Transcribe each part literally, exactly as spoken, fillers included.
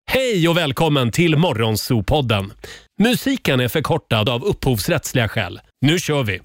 Hej och välkommen till Morgonzoo-podden. Musiken är förkortad av upphovsrättsliga skäl. Nu kör vi!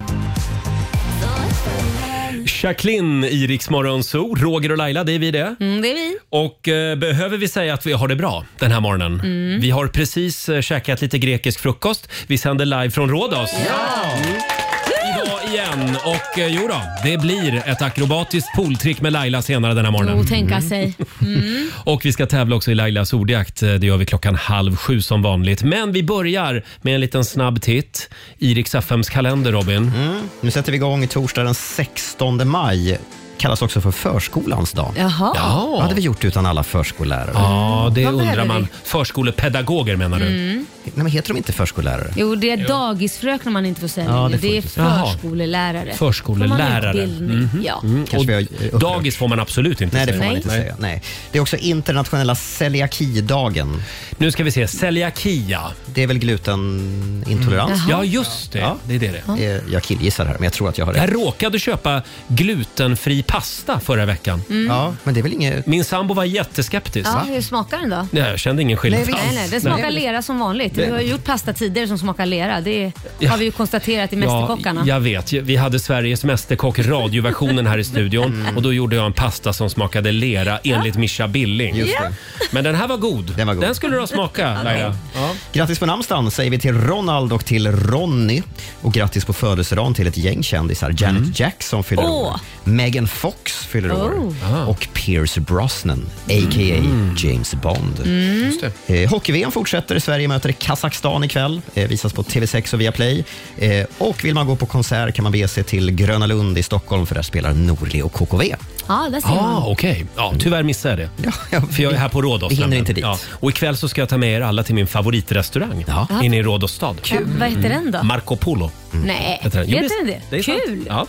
Jacqueline i Rix Morgonzoo, Roger och Laila, det är vi det. Mm, det är vi. Och eh, behöver vi säga att vi har det bra den här morgonen. Mm. Vi har precis eh, käkat lite grekisk frukost. Vi sänder live från Rhodos. Ja! Mm. Idag igen. Och eh, jo då, det blir ett akrobatiskt pooltrick med Laila senare den här morgonen. Oh, tänka sig. Mm. Och vi ska tävla också i Lailas ordjakt. Det gör vi klockan halv sju som vanligt. Men vi börjar med en liten snabb titt i Rix F M:s kalender, Robin. Mm. Nu sätter vi igång i torsdag den sextonde maj. Kallas också för förskolans dag. Jaha. Ja. Vad hade vi gjort utan alla förskollärare? Ja, det Vad undrar behöver man. vi? Förskolepedagoger menar du? Mm. Nej, men heter de inte förskollärare? Jo, det är dagisfröknar man inte får säga. Ja, det, det får det är inte säga. förskolelärare. Förskolelärare. Får man utbildning? Mhm. Ja. Mm. Kanske vi har, Och eh, upprört. dagis får man absolut inte Nej, det får säga. man inte Nej. säga. Nej. Det är också internationella celiakidagen. Nu ska vi se. Celiakia. Det är väl glutenintolerans? Mm. Ja, just det. Ja. Det är det det. Eh, Jag killgissar här, men jag tror att jag har Jag rätt. råkade köpa glutenfri pasta förra veckan. Ja, men det är väl inget... Min sambo var jätteskeptisk. Ja, hur smakar den då? Nej, jag kände ingen skillnad. Nej, vi- Nej, nej, den smakar Nej. lera som vanligt. Vi har ju gjort pasta tidigare som smakar lera. Det Ja. har vi ju konstaterat i Mästerkockarna. Ja, jag vet. Vi hade Sveriges Mästerkock radioversionen här i studion och då gjorde jag en pasta som smakade lera enligt Mischa Billing. Just det. Men den här var god. Den var god. Den skulle du ha smakat, Laila. Ja. Grattis på namnsdagen säger vi till Ronald och till Ronny. Och grattis på födelsedagen till ett gäng kändisar. Janet Jackson fyller Åh. år. Megan Fox fyller Oh. år. Ah. Och Pierce Brosnan, a k a. James Bond. Just det. Eh, Hockey-V M fortsätter. Sverige möter Kazakstan ikväll. Eh, visas på T V sex och Viaplay. Eh, och vill man gå på konsert kan man be sig till Gröna Lund i Stockholm för där spelar Norli och K K V. Ja, där ser Ah, man. okej. Ja, tyvärr missade jag det. Ja, ja, För jag är här på Rhodos. vi hinner inte dit. Ja. Och ikväll så ska jag ta med er alla till min favoritrestaurang Ja. inne i Rhodos stad. Ja, vad heter den då? Marco Polo. Nej, Heter den. Jo, heter den det? är sant. Kul! Ja.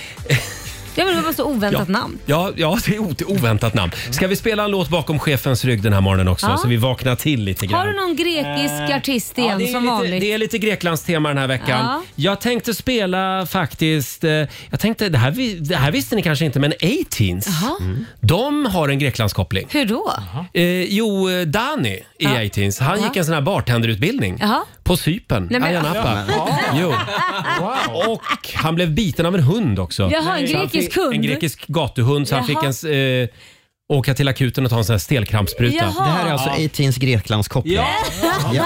Ja, men det var så oväntat Ja. namn. Ja, ja, det är o- oväntat namn. Ska vi spela en låt bakom chefens rygg den här morgonen också? Ja. Så vi vaknar till lite grann. Har du någon grekisk artist igen Ja, det är som lite, vanligt? Det är lite Greklands tema den här veckan. Ja. Jag tänkte spela faktiskt, eh, jag tänkte, det här, vi- det här visste ni kanske inte, men A-Teens, Jaha. de har en Greklandskoppling. Hur då? Eh, jo, eh, Dani i Ja. A-Teens, han Ja. gick en sån här bartenderutbildning Jaha. på Cypern, Nej, men- Ayia Napa. Jo. Och han blev biten av en hund också. Jaha, en Så han grekisk fick- hund? En grekisk gatuhund, så han Jaha. fick en, eh, åka till akuten och ta en sån här stelkrampsspruta. Jaha. Det här är alltså A-Teens Greklandskoppling. Ja. Ja.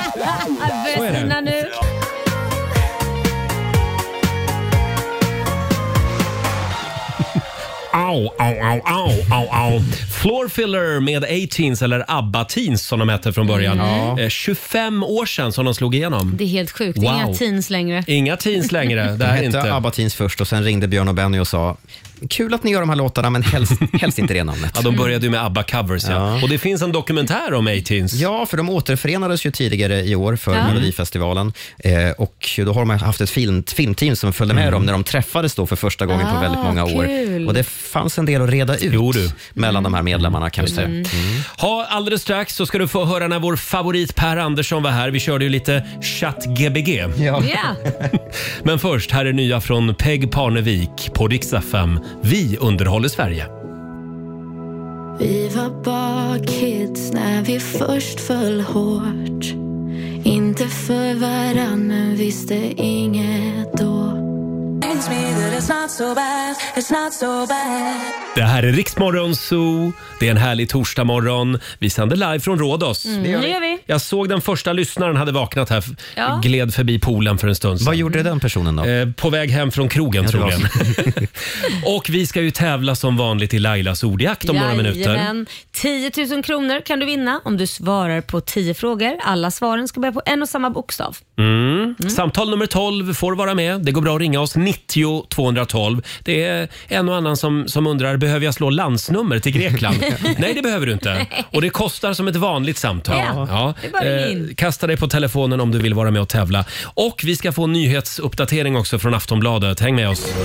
Börjar är det. sina nu. Au, au, au, au, au, au. Floor Filler med A-Teens, eller ABBA-Teens som de hette från början. Eh, tjugofem år sedan som de slog igenom. Det är helt sjukt. Wow. Inga teens längre. Inga teens längre. Det Det här är hette inte... ABBA Teens först och sen ringde Björn och Benny och sa kul att ni gör de här låtarna men helst, helst inte det namnet. Ja, de började ju med ABBA-covers. Ja. Ja. Och det finns en dokumentär om A-Teens. Ja, för de återförenades ju tidigare i år för Ja. Melodifestivalen. Eh, och då har de haft ett film, filmteam som följde med dem när de träffades då för första gången på Ah, väldigt många år. kul. Och det fanns en del att reda ut Jo, du. mellan de här medlemmarna kan vi säga. Mm. Ha, alldeles strax så ska du få höra när vår favorit Per Andersson var här. Vi körde ju lite ChatGBG. Ja. Ja. Men först, här är nya från Peg Parnevik på Rix F M. Vi underhåller Sverige. Vi var bara kids när vi först föll hårt. Inte för varann men visste inget då. Det här är Riksmorgon Zoo. Det är en härlig torsdagmorgon. Vi sänder live från Rhodos. Mm, det gör vi. Jag såg den första lyssnaren hade vaknat här. Ja. Gled förbi poolen för en stund sedan. Vad gjorde den personen då? Eh, på väg hem från krogen Ja, det var troligen. Och vi ska ju tävla som vanligt i Lailas ordjakt om några minuter. Jajamän. tio tusen kronor kan du vinna om du svarar på tio frågor. Alla svaren ska börja på en och samma bokstav. Mm. Samtal nummer tolv får vara med. Det går bra att ringa oss nittio tvåhundratolv. Det är en och annan som, som undrar, behöver jag slå landsnummer till Grekland? Nej, det behöver du inte. Och det kostar som ett vanligt samtal. Ja, det är bara ring in. kasta dig på telefonen om du vill vara med och tävla. Och vi ska få en nyhetsuppdatering också från Aftonbladet. Häng med oss.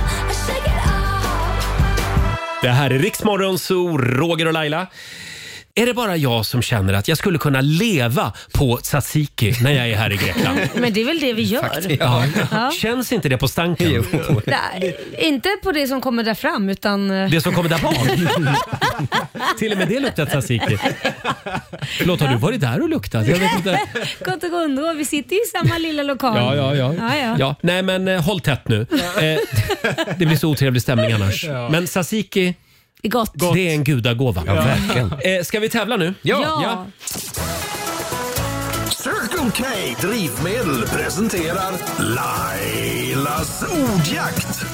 Det här är Riksmorgon Zoo, Roger och Laila. är det bara jag som känner att jag skulle kunna leva på tzatziki när jag är här i Grekland? Men det är väl det vi gör. Faktiskt, Ja. Ja. Känns inte det på stanken? Jo. Nej, inte på det som kommer där fram utan... Det som kommer där bak? Till och med det luktar tzatziki. Förlåt, har du varit där och luktat? Jag vet inte. Gott och undå, vi sitter ju i samma lilla lokal. Ja, ja, ja. Ja, ja. ja nej, men eh, håll tätt nu. Eh, det blir så otrevlig stämning annars. Men tzatziki, Gott. det är en gudagåva. Ja, verkligen. Eh, ska vi tävla nu? Ja. Ja. Circle K Drivmedel presenterar Lailas ordjakt.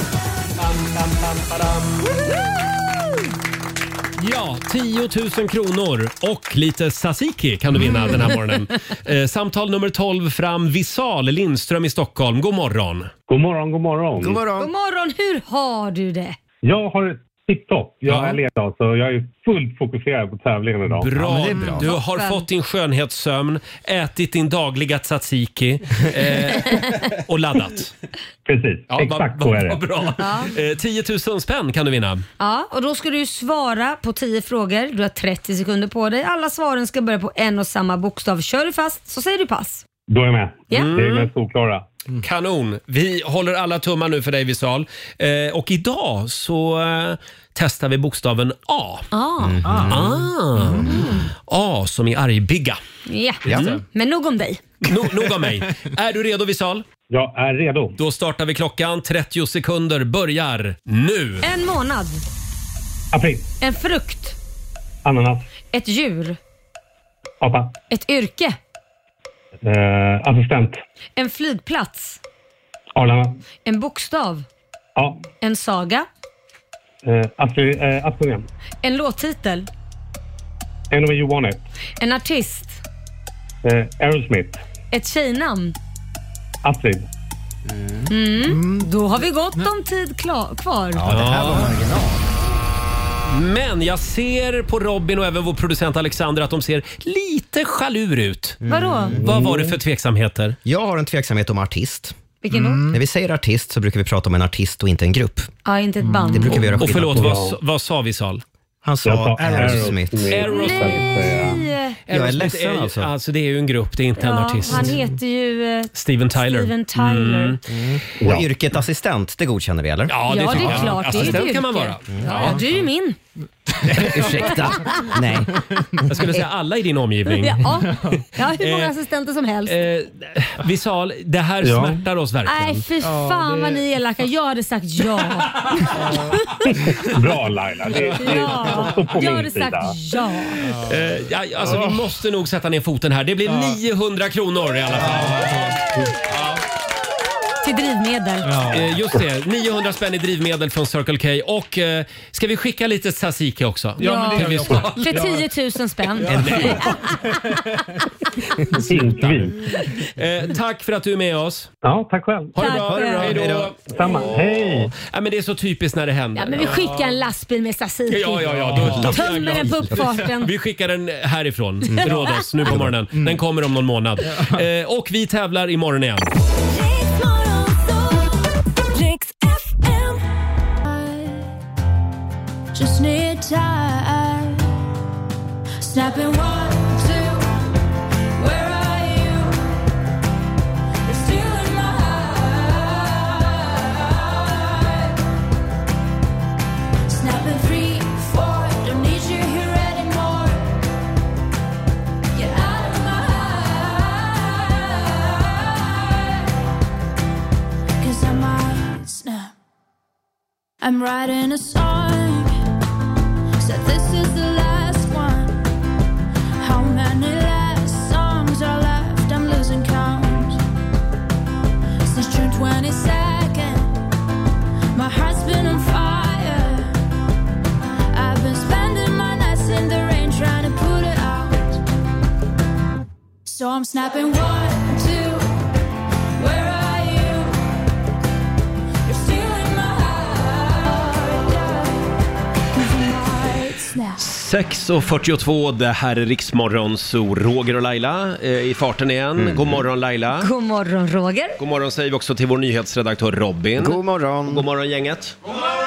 Ja, tio tusen kronor och lite tzatziki kan du vinna den här morgonen. Eh, samtal nummer tolv fram, Visal Lindström i Stockholm. God morgon. God morgon, god morgon. God morgon. God morgon, hur har du det? Jag har tipptopp. Jag Ja. är ledig så jag är fullt fokuserad på tävlingen idag. Bra. Ja, men det är bra. Du har Toppen. fått din skönhetssömn, ätit din dagliga tzatziki eh, och laddat. Precis, Ja, exakt vad, så är vad det. bra. Eh, tio tusen spänn kan du vinna. Ja, och då ska du ju svara på tio frågor. Du har trettio sekunder på dig. Alla svaren ska börja på en och samma bokstav. Kör du fast så säger du pass. Då är jag med. Ja. Det är mest solklara. Kanon. Vi håller alla tummar nu för dig, Visal. Eh, och idag så eh, testar vi bokstaven A. Ah. Ah. A som i argbigga. Ja. Ja. Men nog om dig. No, nog av mig. Är du redo, Visal? Jag är redo. Då startar vi klockan. trettio sekunder börjar nu. En månad. April. En frukt. Ananas. Ett djur. Apa. Ett yrke. Eh, assistent. En flygplats. Arlanda. En bokstav. Ja. En saga. Eh, Astrid, eh, Astrid Lindgren. En låttitel. En of you want it. En artist. Eh, Aerosmith. Ett tjejnamn. Astrid. Då har vi gott om tid klar, kvar. Ja, det här var marginal. Men jag ser på Robin och även vår producent Alexander att de ser lite jalur ut. Vadå? Vad var det för tveksamheter? Jag har en tveksamhet om artist. Vilken då? När vi säger artist så brukar vi prata om en artist och inte en grupp. Ja, inte ett band. Det brukar vi göra Och skillnad förlåt, på. vad, vad sa Visal? Han Jag sa sa Aerosmith. Aerosmith. Nej! Jag är Aerosmith ledsen ju- alltså. Alltså det är ju en grupp, det är inte en Ja, artist. han heter ju eh, Steven Tyler. Steven Tyler. Och Ja. yrket assistent, det godkänner vi eller? Ja, det, Ja, det tycker är jag. klart. Det är ett Assistent yrke. kan man vara. Ja, du är ju min. Ursäkta. Nej. Jag skulle säga alla i din omgivning. Ja, ja hur många Eh, assistenter som helst. Eh, Visal, det här Ja. smärtar oss verkligen. Nej, fy fan vad ni är elaka. Jag hade sagt ja. Bra Laila. Det, det Ja, står på jag min hade sagt sida. ja. Eh, ja, alltså, vi måste nog sätta ner foten här. Det blir niohundra kronor i alla fall. Till drivmedel. Eh, just det, niohundra spänn i drivmedel från Circle K. Och eh, ska vi skicka lite tzatziki också? Ja, men det gör vi också. för tio tusen spänn. Pinkvin. Eh, tack för att du är med oss. Ja, tack själv. Ha det Tack bra. själv. Hej då. Samma. Hej. Ja, men det är så typiskt när det händer. Ja, men vi skickar en lastbil med tzatziki. Ja, ja, ja. Då, då, Tömmer den på uppfarten. Vi skickar den härifrån, Rhodos, nu på morgonen. Den kommer om någon månad. Eh, och vi tävlar imorgon igen. Just need time. Snapping one, two. Where are you? You're still in my heart. Snapping three, four. Don't need you here anymore. Get out of my heart. 'Cause I might snap. I'm writing a song. Said this is the last one. How many last songs are left? I'm losing count. Since June twenty-second, my heart's been on fire. I've been spending my nights in the rain trying to put it out. So I'm snapping one, two. Where are you? You're still in my heart. Yeah. Snap. sex och fyrtiotvå, det här är Riksmorgon, så Roger och Laila eh, i farten igen. God morgon Laila. God morgon Roger. God morgon säger vi också till vår nyhetsredaktör Robin. God morgon. God morgon gänget. God morgon.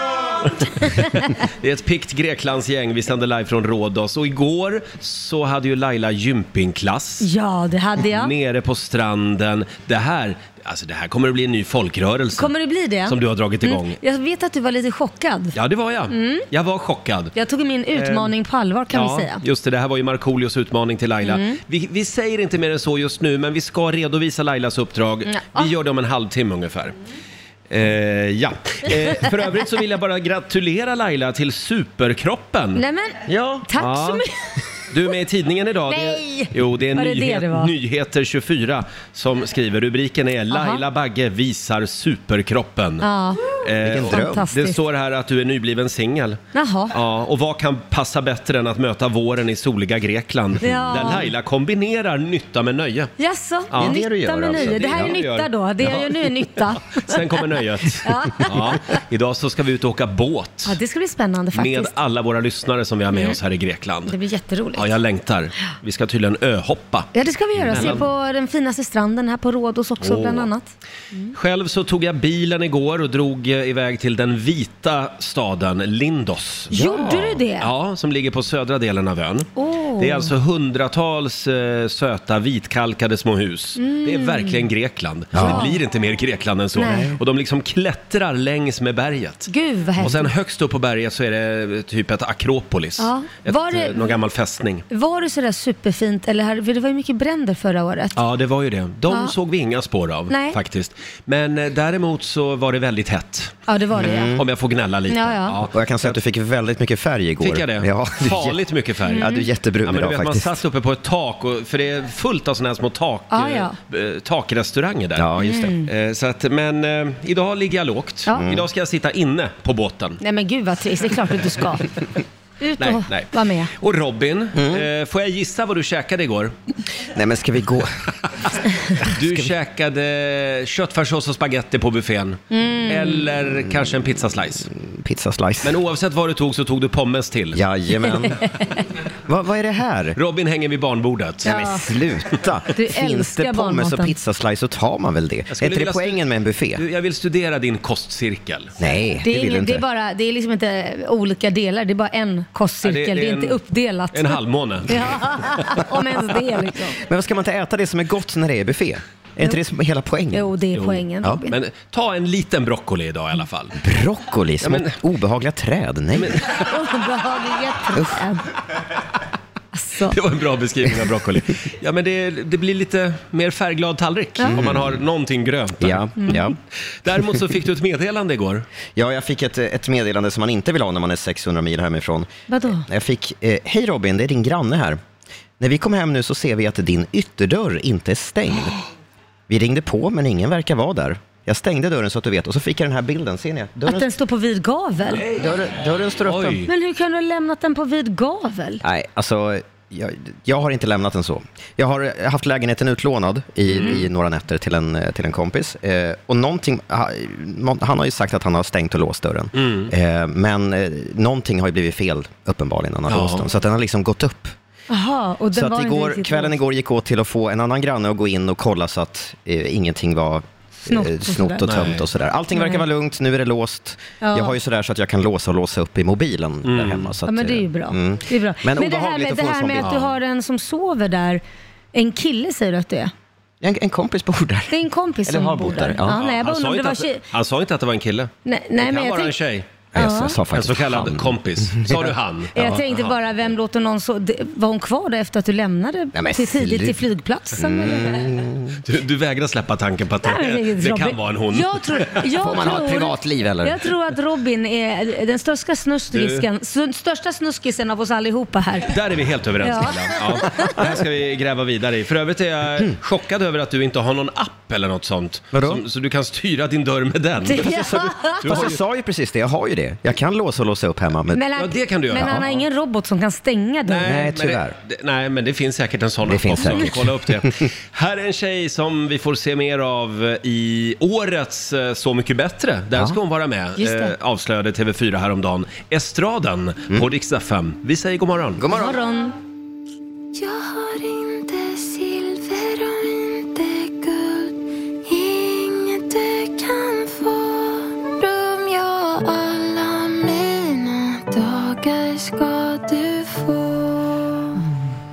Det är ett pikt Greklandsgäng. Vi sänder live från Rhodos. Och igår så hade ju Laila gympingklass. Ja, det hade jag. Nere på stranden. Det här, alltså det här kommer att bli en ny folkrörelse. Kommer det bli det? Som du har dragit igång. Mm. Jag vet att du var lite chockad. Ja, det var jag. Mm. Jag var chockad. Jag tog min utmaning på allvar kan ja, vi säga. Just det, det här var ju Markoolios utmaning till Laila. Mm. Vi, vi säger inte mer än så just nu, men vi ska redovisa Lailas uppdrag. Mm. Vi gör det om en halvtimme ungefär. Eh, ja. Eh, för övrigt så vill jag bara gratulera Laila till superkroppen. Nej men, ja. tack ja. så mycket. Du är med i tidningen idag. Nej! Det, jo, det är Var det nyhet, det det var? Nyheter tjugofyra som skriver. Rubriken är Laila Bagge visar superkroppen. Ja. Eh, Fantastiskt. det står här att du är nybliven singel. Jaha. Ja, och vad kan passa bättre än att möta våren i soliga Grekland? Ja. Där Laila kombinerar nytta med nöje. Jaså, Ja. nytta Det är det du gör, med alltså. nöje. Det här Det är är det jag nytta gör. då. Det jag gör nu är nytta. Sen kommer nöjet. Ja. Ja. Idag så ska vi ut och åka båt. Ja, det ska bli spännande faktiskt. Med alla våra lyssnare som vi har med oss här i Det Grekland. blir jätteroligt. Ja, jag längtar. Vi ska tydligen öhoppa. Ja, det ska vi göra. Se Mellan- på den finaste stranden här på Rhodos också Åh. bland annat. Själv så tog jag bilen igår och drog eh, iväg till den vita staden Lindos. Gjorde du det? Ja, som ligger på södra delen av ön. Åh. Det är alltså hundratals eh, söta vitkalkade små hus. Det är verkligen Grekland. Så det blir inte mer Grekland än så. Nej. Och de liksom klättrar längs med berget. Gud vad häftigt. Och sen högst upp på berget så är det typ ett Akropolis. Ja. Ett, Var det- eh, någon gammal fästning. Var det sådär superfint? Eller här, för det var ju mycket bränder förra året. Ja, det var ju det. De Ja. såg vi inga spår av Nej. faktiskt. Men eh, däremot så var det väldigt hett. Ja, det var det ja. Om jag får gnälla lite. Ja, ja. Och jag kan säga att du fick väldigt mycket färg igår. Fick jag det? Ja, du är Farligt mycket färg. Ja, du är jättebrun Ja, men du idag vet, man faktiskt. satt uppe på ett tak, och, för det är fullt av sådana här små tak, Ja, eh, ja. eh, takrestauranger där. Ja, just det. Eh, Så att, men eh, idag ligger jag lågt. Ja. Mm. Idag ska jag sitta inne på båten. Nej men gud vad trist. Det är klart att du ska. Ut Nej, och nej. vara med. Och Robin, Mm. eh, får jag gissa vad du käkade igår? Nej, men ska vi gå? Du käkade köttfärssås och spaghetti på buffén. Mm. Eller kanske en pizzaslice. Pizzaslice. Men oavsett vad du tog så tog du pommes till. Jajamän. vad, vad är det här? Robin hänger vid barnbordet. Nej, men sluta. Du Finns älskar det pommes barnmaten. och pizzaslice så tar man väl det. Är skulle inte det vilja stu- poängen med en buffé? Du, jag vill studera din kostcirkel. Nej, det, Det är, vill du ingen, inte. det, är bara, det är liksom inte olika delar, det är bara en kostcirkel. Ja, det- det, det är är en- inte uppdelat. En halvmåne. Ja, om ens det liksom. Men vad ska man inte äta det som är gott när det är buffé? Är inte det som är hela poängen? Jo, det är poängen Ja, Robin. Men ta en liten broccoli idag i alla fall. Broccoli, små men- obehagliga träd. Nej. Obehagliga träd. Alltså. Det var en bra beskrivning av broccoli. Ja, men det, det blir lite mer färgglad tallrik om man har någonting grönt där. Ja, ja. Däremot så fick du ett meddelande igår. ja, jag fick ett, ett meddelande som man inte vill ha när man är sexhundra mil hemifrån. Vadå? Jag fick, eh, hej Robin, det är din granne här. När vi kom hem nu så ser vi att din ytterdörr inte är stängd. Vi ringde på men ingen verkar vara där. Jag stängde dörren så att du vet och så fick jag den här bilden, ser ni? Dörren, Att den står på vid gavel? dörren, dörren står öppen. Oj. Men hur kan du ha lämnat den på vid gavel? Nej, alltså jag, jag har inte lämnat den så. Jag har haft lägenheten utlånad i, i några nätter till en, till en kompis. Eh, och någonting, ha, han har ju sagt att han har stängt och låst dörren. Eh, men eh, någonting har ju blivit fel uppenbarligen när han har Ja. låst den. Så att den har liksom gått upp. Jaha, och den Så var att inte igår, riktigt kvällen låst. igår gick åt till att få en annan granne att gå in och kolla så att eh, ingenting var Snott eh, och snott och sådär. tömt Nej. och sådär. Allting verkar Nej. vara lugnt, nu är det låst. Ja. Jag har ju sådär så att jag kan låsa och låsa upp i mobilen där hemma. Så Ja, att, men det är ju eh, bra. mm. Det är bra. Men Men det här obehagligt med, att det få en här sån med bild. att du har en som sover där, en kille säger du att det är? En, en kompis bor där. Det är en kompis Eller som har bor bott där. där, ja. Ja, nej, jag bara Han undrar sa, om det inte var att, tjej. han sa inte att det var en kille. Nej, Det nej kan men jag vara en tänkte... tjej. Jag, Ja. jag sa En faktiskt så kallad han. kompis. Sa du han? Jag tänkte bara, vem låter någon så... det- Var hon kvar där efter att du lämnade Nej, men till tidigt till slut. flygplatsen? Eller? Du, du vägrar släppa tanken på att Nej, men det, det- det Robin- kan vara en hon. Jag tror, jag Får man ha ett tror- privatliv, eller? Jag tror att Robin är den största snuskisken, s- största snuskisen av oss allihopa här. Där är vi helt överens, Ja. Laila. Ja. Det här ska vi gräva vidare i. För övrigt är jag chockad över att du inte har någon app eller något sånt. Vadå? Som, så du kan styra din dörr med den. Du Fast har jag ju, sa ju precis det, jag har ju det. Jag kan låsa och låsa upp hemma. Men Men han, Ja, det kan du göra. Men han har ingen robot som kan stänga dörren. Nej, men tyvärr. Det, det, nej, men det finns säkert en sån Det app finns också. säkert. Kolla upp det. Här är en tjej som vi får se mer av i årets eh, Så mycket bättre. Där Ja. ska hon vara med, Just det. eh, avslöjade T V fyra häromdagen. Estraden på Rix F M. Vi säger god morgon. God morgon. Morgon. Jag har inte silver och inte guld, inget du kan få. Rum jag alla med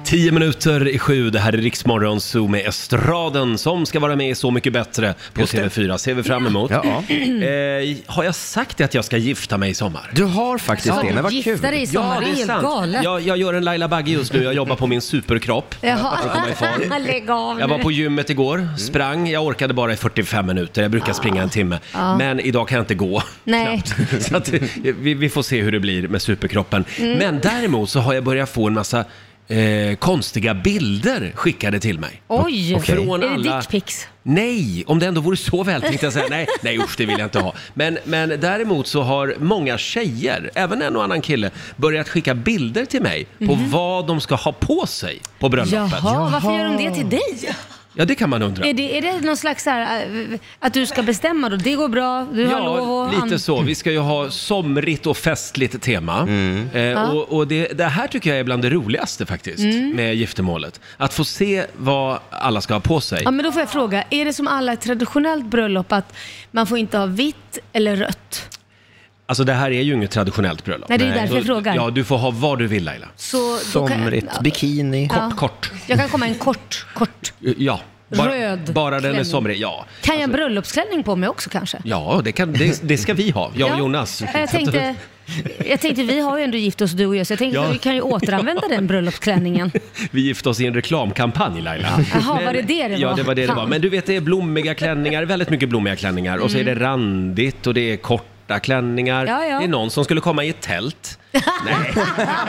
Tio minuter i sju, det här är Riksmorgon Zoo med Estraden som ska vara med i Så mycket bättre på T V fyra. Ser vi fram emot. Ja. Eh, har jag sagt att jag ska gifta mig i sommar? Du har faktiskt Ja, det, men vad kul. gifta dig i sommar, det är helt galet. Jag, jag gör en Laila Bagge just nu, jag jobbar på min superkropp. Jaha. För att komma i form. Lägg av Jag var nu. på gymmet igår, sprang, jag orkade bara i fyrtiofem minuter, jag brukar springa en timme. Men idag kan jag inte gå. Nej. Knappt. Så att, vi, vi får se hur det blir med superkroppen. Men däremot så har jag börjat få en massa eh, konstiga bilder skickade till mig. Oj, Okej. Från är det alla- dickpics? Nej, om det ändå vore så väl tänkte jag säga. Nej, nej usch, det vill jag inte ha. Men, men däremot så har många tjejer, även en och annan kille, börjat skicka bilder till mig på vad de ska ha på sig på bröllopet. Jaha, varför gör de det till dig? Ja, det kan man undra. Är det, är det någon slags så här, äh, att du ska bestämma då? Det går bra, du har lov Ja, och lite så. Vi ska ju ha somrigt och festligt tema. Eh, och och det, det här tycker jag är bland det roligaste faktiskt med giftermålet. Att få se vad alla ska ha på sig. Ja, men då får jag fråga, är det som alla traditionellt bröllop att man får inte ha vitt eller rött? Alltså det här är ju inget traditionellt bröllop. Nej, det är därför jag Så- frågar. Ja, du får ha vad du vill, Laila. Så då kan- Somrigt, ja, bikini. Ja. Kort. Jag kan komma en kort, kort. Ja. Bara, Röd bara den är klänning. somrig, ja. Kan jag bröllopsklänning på mig också kanske? Ja, det, kan, det, det ska vi ha, jag och Jonas. Jag tänkte, jag tänkte, vi har ju ändå gift oss du och jag, så jag tänkte Ja. vi kan ju återanvända den bröllopsklänningen. Vi gifte oss i en reklamkampanj, Laila. Jaha, var det det det Ja, var? det var det det Fan. var. Men du vet, det är blommiga klänningar, väldigt mycket blommiga klänningar. Och så är det randigt och det är korta klänningar. Ja, ja. Det är någon som skulle komma i ett tält. Nej.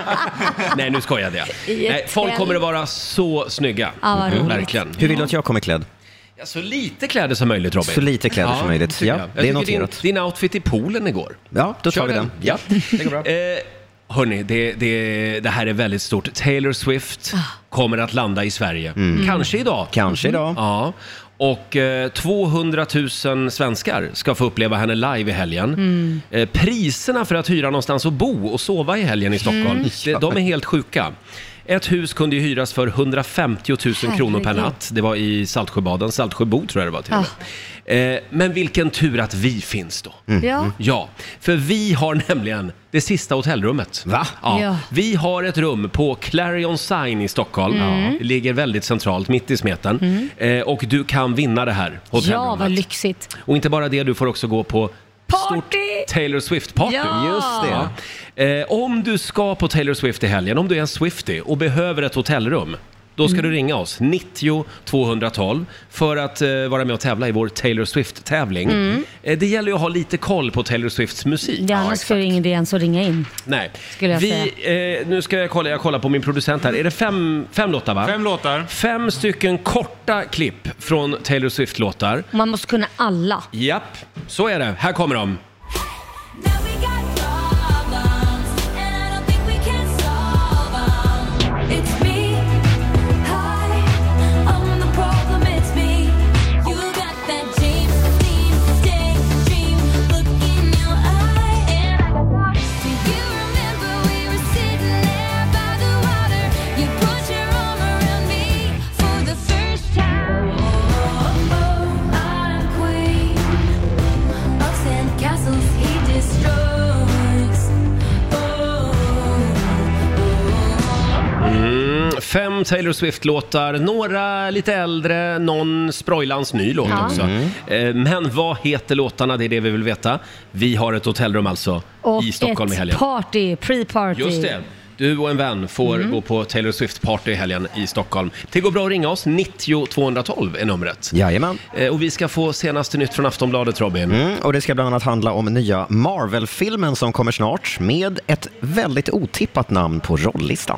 Nej, nu skojade jag. I ett Nej, folk tält. kommer att vara så snygga. Ja, vad roligt. Verkligen. Hur vill du att jag kommer klädd? Ja, så lite kläder som möjligt, Robin. Så lite kläder som möjligt. tycker Ja, jag. det är Jag tycker noterat. Din, din outfit i poolen igår. Ja, då tar Kör vi den. Ja, det går bra. Eh, hörni, det, det, det här är väldigt stort. Taylor Swift kommer att landa i Sverige. Kanske idag. Kanske idag. Ja. Och eh, tvåhundratusen svenskar ska få uppleva henne live i helgen. Eh, priserna för att hyra någonstans att bo och sova i helgen i Stockholm, det, de är helt sjuka. Ett hus kunde ju hyras för hundrafemtio tusen kronor per Herregud. natt. Det var i Saltsjöbaden, Saltsjöbo tror jag det var till och med. Eh, men vilken tur att vi finns då. Ja. Ja, för vi har nämligen det sista hotellrummet. Va? Ja. Ja. Vi har ett rum på Clarion Sign i Stockholm. Det ligger väldigt centralt, mitt i smeten. Eh, och du kan vinna det här hotellrummet. Ja, vad lyxigt. Och inte bara det, du får också gå på Party! stort Taylor Swift-party. Ja! Just det. Eh, om du ska på Taylor Swift i helgen, om du är en Swiftie och behöver ett hotellrum, då ska du ringa oss, nittio tvåhundratolv, för att eh, vara med och tävla i vår Taylor Swift-tävling. Eh, det gäller ju att ha lite koll på Taylor Swifts musik. Ja, annars skulle ingen idé ens att ringa in. Nej. Skulle jag Vi, eh, nu ska jag kolla, jag kollar på min producent här. Är det fem, fem låtar va? Fem låtar. Fem stycken korta klipp från Taylor Swift-låtar. Man måste kunna alla. Japp, så är det. Här kommer de. Now we got problems, and I don't think we can solve 'em. It's me, hi, I'm the problem, it's me. You got that James Dean daydream look in your eye, and I got do you remember we were sitting there by the water? You put your arm around me for the first time. Oh, oh, I'm queen of sand castles he destroys. Oh, Mm, fem Taylor Swift-låtar, några lite äldre, någon sprojlans ny låt också. Eh, Men vad heter låtarna? Det är det vi vill veta. Vi har ett hotellrum alltså Och i Stockholm i helgen. ett party, pre-party. Just det. Du och en vän får gå på Taylor Swift-party i helgen i Stockholm. Det går bra att ringa oss, nittio tvåhundratolv är numret. Jajamän. Eh, Och vi ska få senaste nytt från Aftonbladet, Robin. Mm, och det ska bland annat handla om nya Marvel-filmen som kommer snart med ett väldigt otippat namn på rolllistan.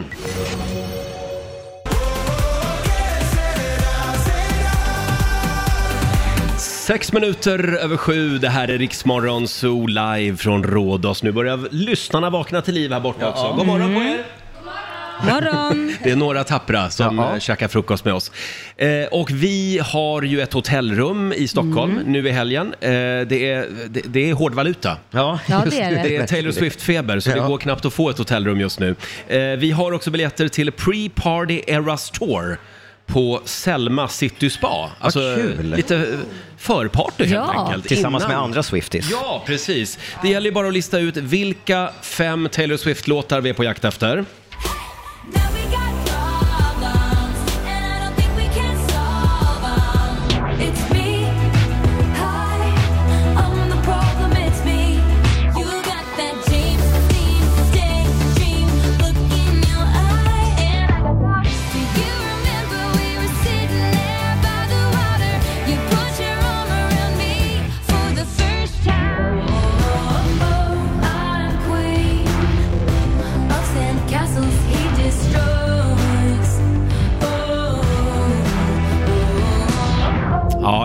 Sex minuter över sju, det här är Riksmorgon Zoo live från Rhodos. Nu börjar lyssnarna vakna till liv här borta också. God morgon på er! Morgon. Det är några tappra som Ja. ja. käkar frukost med oss. Eh, och vi har ju ett hotellrum i Stockholm nu i helgen. Eh, det, är, det, det är hårdvaluta. Ja, Ja, det är det. Det är Taylor Swift-feber, så det Ja. går knappt att få ett hotellrum just nu. Eh, vi har också biljetter till Pre-Party Eras Tour på Selma City Spa. Alltså kul. lite eh, förparty helt Ja. enkelt. Tillsammans Innan- med andra Swifties. Ja, precis. Det gäller ju bara att lista ut vilka fem Taylor Swift-låtar vi är på jakt efter. now we got problems.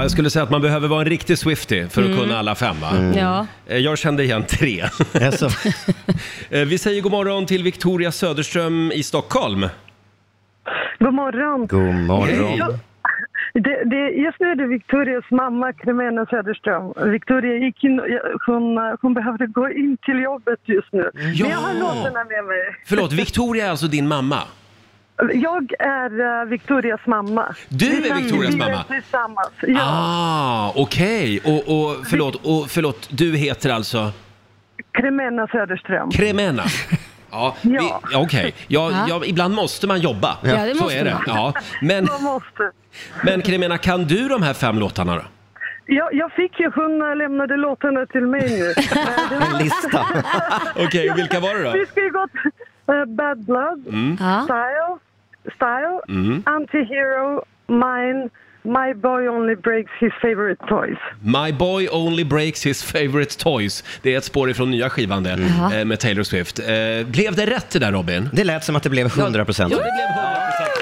Ja, jag skulle säga att man behöver vara en riktig Swiftie för att Mm. kunna alla fem, va? Mm. Ja. Eh, Jag kände igen tre. Alltså. Eh, Vi säger god morgon till Victoria Söderström i Stockholm. God morgon. God morgon. Det, det, just nu är det Victorias mamma, Cremena Söderström. Victoria gick in, hon, hon behövde gå in till jobbet just nu. Ja. Men jag har låtarna med mig. Förlåt, Victoria är alltså din mamma? Jag är uh, Victorias mamma. Du är Vi kan- Victorias vi är mamma? Tillsammans. Ja. Ah, okej. Och, och, förlåt, och förlåt, du heter alltså? Cremena Söderström. Cremena. Ja, vi- Ja. ja, okej. Ja, Ja. ja, ibland måste man jobba. Ja, det Så måste är det. man. Ja. Men, Man måste. men Cremena, kan du de här fem låtarna då? Jag, jag fick ju, hon äh, lämnade låtarna till mig nu. En lista. Okej, och vilka var det då? Vi ska ju gå till uh, Bad Blood, Mm. Ja. Style, Style, Mm. Anti-Hero, Mine, My Boy Only Breaks His Favorite Toys. My boy only breaks his favorite toys. Det är ett spår ifrån nya skivan det, Jaha. eh, med Taylor Swift. Eh, blev det rätt det där, Robin? Det lät som att det blev hundra procent. Ja, det blev hundra procent.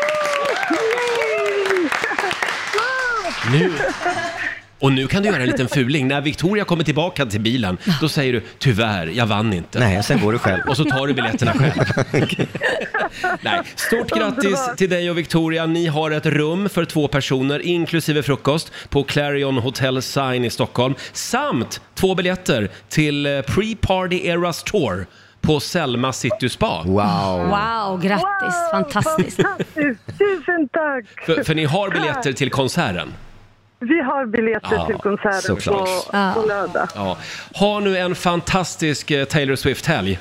Nu. Och nu kan du göra en liten fuling. När Victoria kommer tillbaka till bilen, då säger du tyvärr, jag vann inte. Nej, sen går du själv. Och så tar du biljetterna själv. Nej. Stort grattis till dig och Victoria. Ni har ett rum för två personer, inklusive frukost, på Clarion Hotel Sign i Stockholm. Samt två biljetter till eh, Pre-Party Eras Tour på Selma City Spa. Wow. Wow, grattis. Fantastiskt. Fantastiskt. Tusen tack. För, för ni har biljetter till konserten. Vi har biljetter Ja, till konserten såklart. på, på lördag. Ja. Ha nu en fantastisk eh, Taylor Swift-helg.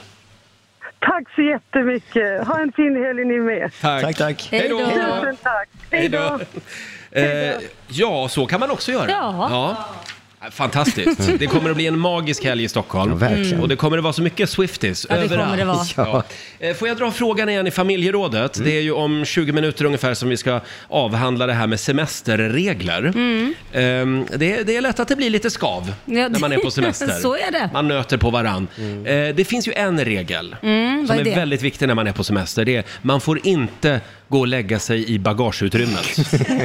Tack så jättemycket. Ha en fin helg ni med. Tack. Tack, tack. Hej då. Tusen tack. Hej då. Eh, ja, så kan man också göra. Ja. Fantastiskt. Det kommer att bli en magisk helg i Stockholm. Ja, verkligen. Och det kommer att vara så mycket Swifties Ja, det överallt. kommer det vara. Ja. Eh, Får jag dra frågan igen i familjerådet? Det är ju om tjugo minuter ungefär som vi ska avhandla det här med semesterregler. Mm. Ehm, det, är, det är lätt att det blir lite skav Ja, när man är på semester. så är det. Man nöter på varann. Eh, det finns ju en regel Mm, som vad är, är det? väldigt viktig när man är på semester. Det är man får inte gå och lägga sig i bagageutrymmet.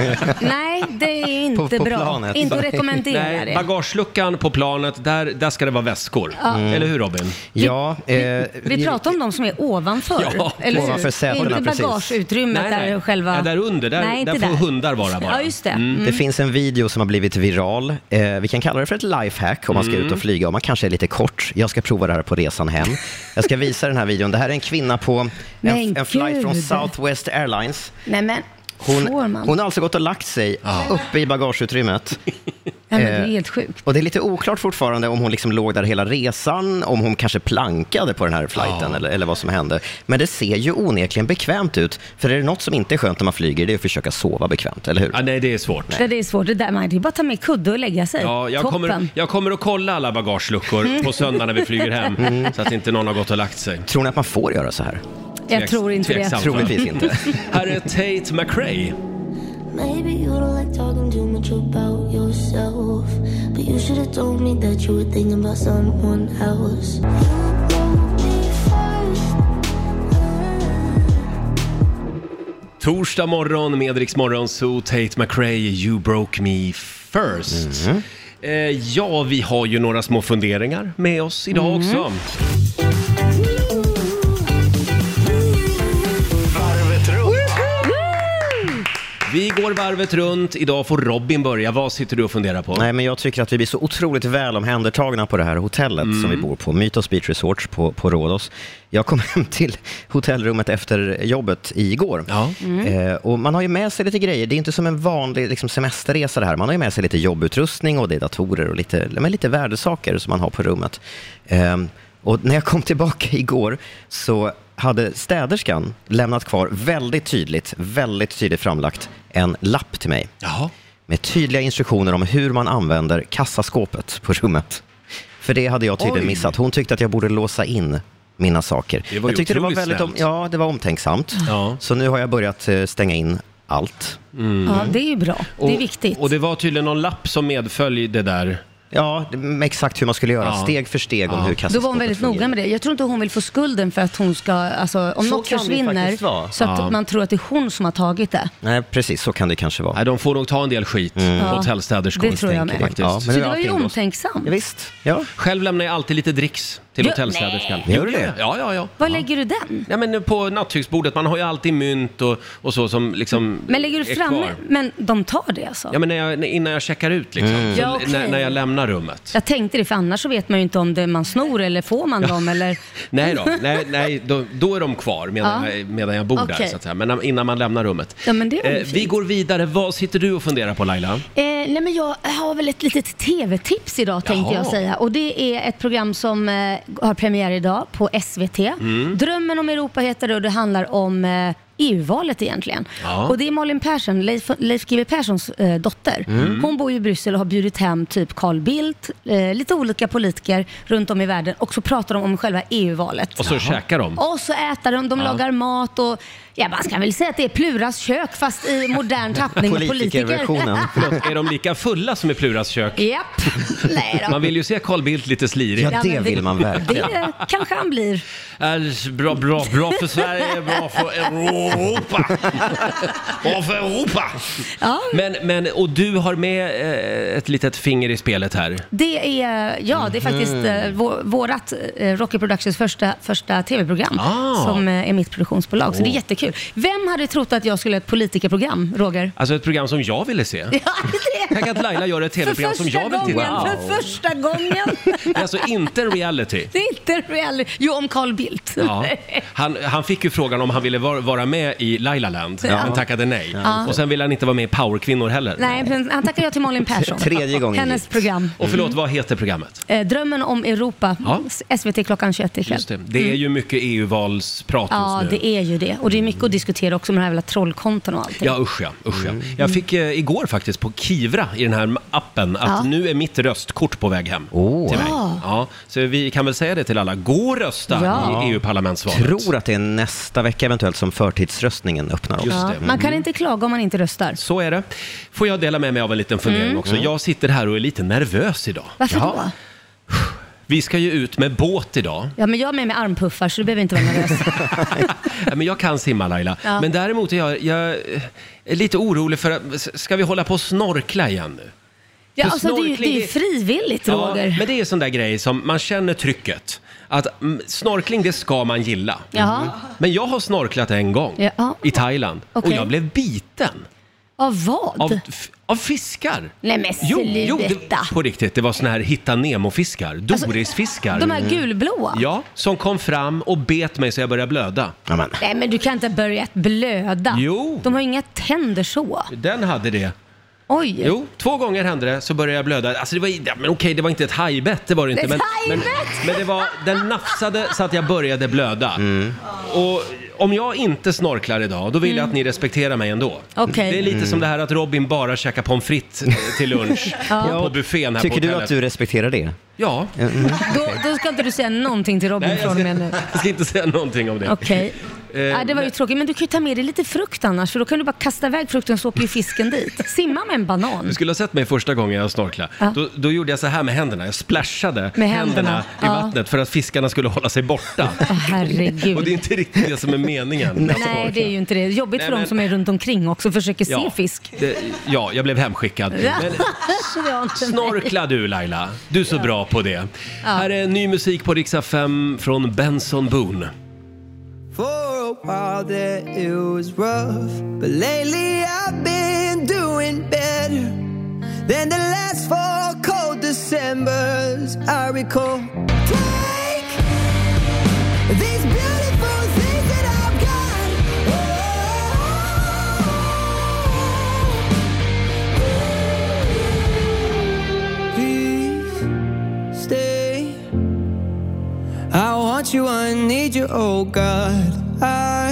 Nej, det är inte På- på bra. planet. Inte att rekommendera Nej, det. bagageluckan på planet, där, där ska det vara väskor. Ja. Eller hur, Robin? Ja, eh, Vi pratar om de som är ovanför. Ja, eller hur? ovanför sätena, Inte precis. bagageutrymmet Nej, nej. där själva... Ja, där under, där, Nej, inte där får där. hundar vara bara. Ja, just det. Mm. Mm. Det finns en video som har blivit viral. Eh, vi kan kalla det för ett lifehack om man ska Mm. ut och flyga. Om man kanske är lite kort. Jag ska prova det här på resan hem. Jag ska visa den här videon. Det här är en kvinna på Men en, en flight från gud. Southwest Airlines. Nej, men Hon, får man? hon har alltså gått och lagt sig uppe i bagageutrymmet. Nej, men det är eh, helt sjukt. Och det är lite oklart fortfarande om hon liksom låg där hela resan, om hon kanske plankade på den här flighten eller, eller vad som hände. Men det ser ju onekligen bekvämt ut. För är det något som inte är skönt när man flyger, det är att försöka sova bekvämt, eller hur? Ja, nej, det är svårt. Det, det är svårt. Det, där, man, det är bara att ta med kudde och lägga sig. Ja, jag, Toppen. kommer, jag kommer att kolla alla bagageluckor på söndag när vi flyger hem. Mm. Så att inte någon har gått och lagt sig. Tror ni att man får göra så här? Jag Tveks- tror inte det. tveksamt, va? Troligtvis inte. Här är Tate McRae. Maybe you don't like talking too much about yourself, but you should have told me that you were thinking about someone else. You broke me first. Torsdag morgon med Rix Morgon, så Tate McRae, You broke me first. Mm. Eh, ja, vi har ju några små funderingar med oss idag Mm. också. Varvet runt. Vi går varvet runt. Idag får Robin börja. Vad sitter du och funderar på? Nej, men jag tycker att vi blir så otroligt väl omhändertagna på det här hotellet som vi bor på, Mythos Beach Resort på, på Rhodos. Jag kom hem till hotellrummet efter jobbet igår. Ja. Eh, och man har ju med sig lite grejer. Det är inte som en vanlig liksom, semesterresa det här. Man har ju med sig lite jobbutrustning och det är datorer och lite, men lite värdesaker som man har på rummet. Eh, och när jag kom tillbaka igår så hade städerskan lämnat kvar väldigt tydligt, väldigt tydligt framlagt en lapp till mig. Jaha. Med tydliga instruktioner om hur man använder kassaskåpet på rummet. För det hade jag tydligen Oj. missat. Hon tyckte att jag borde låsa in mina saker. Det var ju jag tyckte det var otroligt väldigt om, snällt. ja, det var omtänksamt. Ja. Så nu har jag börjat eh, stänga in allt. Ja, det är ju bra. Det är Och- viktigt. Och det var tydligen någon lapp som medföljde där Ja, exakt hur man skulle göra. Ja. Steg för steg om ja. hur kassaskåpet Då var hon väldigt noga med det. Jag tror inte hon vill få skulden för att hon ska, alltså om så något försvinner så att ja. man tror att det är hon som har tagit det. Nej, precis, så kan det kanske vara. Nej, de får nog ta en del skit, mm. ja. hotellstäderskor. Det tror jag med. Faktiskt. Ja, men så det var ju omtänksam. Ja, visst. Ja. Själv lämnar jag alltid lite dricks till Jo, hotellstäderskan. Gör du det? Ja, ja, ja. Var ja. lägger du den? Ja, men på nattduksbordet, man har ju alltid mynt och, och så som liksom Men lägger du framme? Men de tar det alltså? Ja, men när jag, innan jag checkar ut liksom. Mm. Ja, okay. när, när jag lämnar rummet. Jag tänkte det, för annars så vet man ju inte om det man snor eller får man dem eller... Nej då, nej, nej då, då är de kvar medan, ja. jag, medan jag bor okay. där så att säga. Men innan man lämnar rummet. Ja, men det är eh, vi går vidare. Vad sitter du och funderar på, Laila? Eh, nej men jag har väl ett litet tv-tips idag tänkte Jaha. jag säga. Och det är ett program som eh, har premiär idag på S V T. Mm. Drömmen om Europa heter det och det handlar om eh, E U-valet egentligen. Ja. Och det är Malin Persson, Leif, Leif G W Perssons eh, dotter. Mm. Hon bor i Bryssel och har bjudit hem typ Carl Bildt, eh, lite olika politiker runt om i världen. Och så pratar de om själva E U-valet. Och så käkar de. Och så äter de, de ja. lagar mat och ja, man ska väl säga att det är Pluras kök fast i modern tappning med politiker. Förlåt, är de lika fulla som i Pluras kök? Japp. Nej då. Man vill ju se Carl Bildt lite slirig. Ja, det vill man verkligen. Det kanske han blir. Är bra, bra, bra för Sverige, bra för Europa. Bra för Europa. Ja. Men, men, och du har med eh, ett litet finger i spelet här. Det är, ja, det är faktiskt eh, vår, vårat eh, Rocky Productions första, första tv-program ah. som eh, är mitt produktionsbolag. Så oh. det är jättekul. Vem hade trott att jag skulle ha ett politikerprogram, Roger? Alltså ett program som jag ville se. Ja, det. Tänk att Laila gör ett tv-program som jag vill titta på. För första gången. Det är alltså inte reality. Det är inte reality. Jo, om Carl Bildt. Ja. Han, han fick ju frågan om han ville vara, vara med i Lailaland. Ja. Men tackade nej. Ja. Och sen ville han inte vara med i Powerkvinnor heller. Nej, han tackade jag till Malin Persson. Tredje gången. Hennes program. Och förlåt, vad heter programmet? Eh, Drömmen om Europa. Ja. S V T klockan tjugoett ikväll. Just det. Det är ju mycket E U-valsprat ja, just nu. Ja, det är ju det. Och det är mycket att diskutera också med de här jävla trollkonton och allting. Ja, usch ja. Usch, ja. Jag fick eh, igår faktiskt på Kivra i den här appen att ja. nu är mitt röstkort på väg hem oh. till mig. Ja, så vi kan väl säga det till alla. Gå och rösta ja. i E U-parlamentsvalet. Jag tror att det är nästa vecka eventuellt som förtidsröstningen öppnar. Just ja. det. Mm. Man kan inte klaga om man inte röstar. Så är det. Får jag dela med mig av en liten fundering mm. också? Jag sitter här och är lite nervös idag. Varför ja. då? Vi ska ju ut med båt idag. Ja, men jag är med med armpuffar så du behöver inte vara nervös. Ja, men jag kan simma, Laila. Ja. Men däremot är jag, jag är lite orolig för att, ska vi hålla på och snorkla igen nu? Ja, för alltså det är, ju, det är ju frivilligt, Roger. Ja, men det är en sån där grej som man känner trycket. Att mm, snorkling, det ska man gilla. Mm. Men jag har snorklat en gång ja. i Thailand. Okay. Och jag blev biten. Av vad? Av, f- av fiskar. Nej men jo, jo, det, på riktigt, det var såna här Hitta Nemo-fiskar. Dorisfiskar. Alltså, de här gulblåa? Ja, som kom fram och bet mig så jag började blöda. Amen. Nej men du kan inte börja blöda. Jo. De har inga tänder så. Den hade det. Oj. Jo, två gånger hände det så började jag blöda. Alltså det var, ja, men okej, det var inte ett hajbett, det var det inte. Ett men, men, men det var, den nafsade så att jag började blöda. Mm. Och om jag inte snorklar idag, då vill jag att ni respekterar mig ändå. Okay. Det är lite mm. som det här att Robin bara käkar pommes frites till lunch ja. på buffén här. Tycker på du att du respekterar det? Ja. Mm. Då, då ska inte du säga någonting till Robin. Nej, från mig nu. Jag ska inte säga någonting om det. Okej. Okay. Eh, ja, det var ju tråkigt, men du kan ju ta med dig lite frukt annars, för då kan du bara kasta iväg frukten så åker ju fisken dit. Simma med en banan. Du skulle ha sett mig första gången jag snorklade. Ja. Då, då gjorde jag så här med händerna. Jag splashade med händerna, händerna i ja. vattnet för att fiskarna skulle hålla sig borta. Oh, herregud. Och det är inte riktigt det som är meningen. Nej, det är ju inte det. Jobbigt Nej, för men... de som är runt omkring också, försöker ja, se fisk. Det, ja, jag blev hemskickad. Ja. Men, snorkla du, Laila. Du är så ja. bra på det. Ja. Här är ny musik på Rix F M från Benson Boone. For a while there it was rough, but lately I've been doing better than the last four cold Decembers I recall. Take these beautiful things that I've got. Oh, please stay. I want you, I need you, oh God. I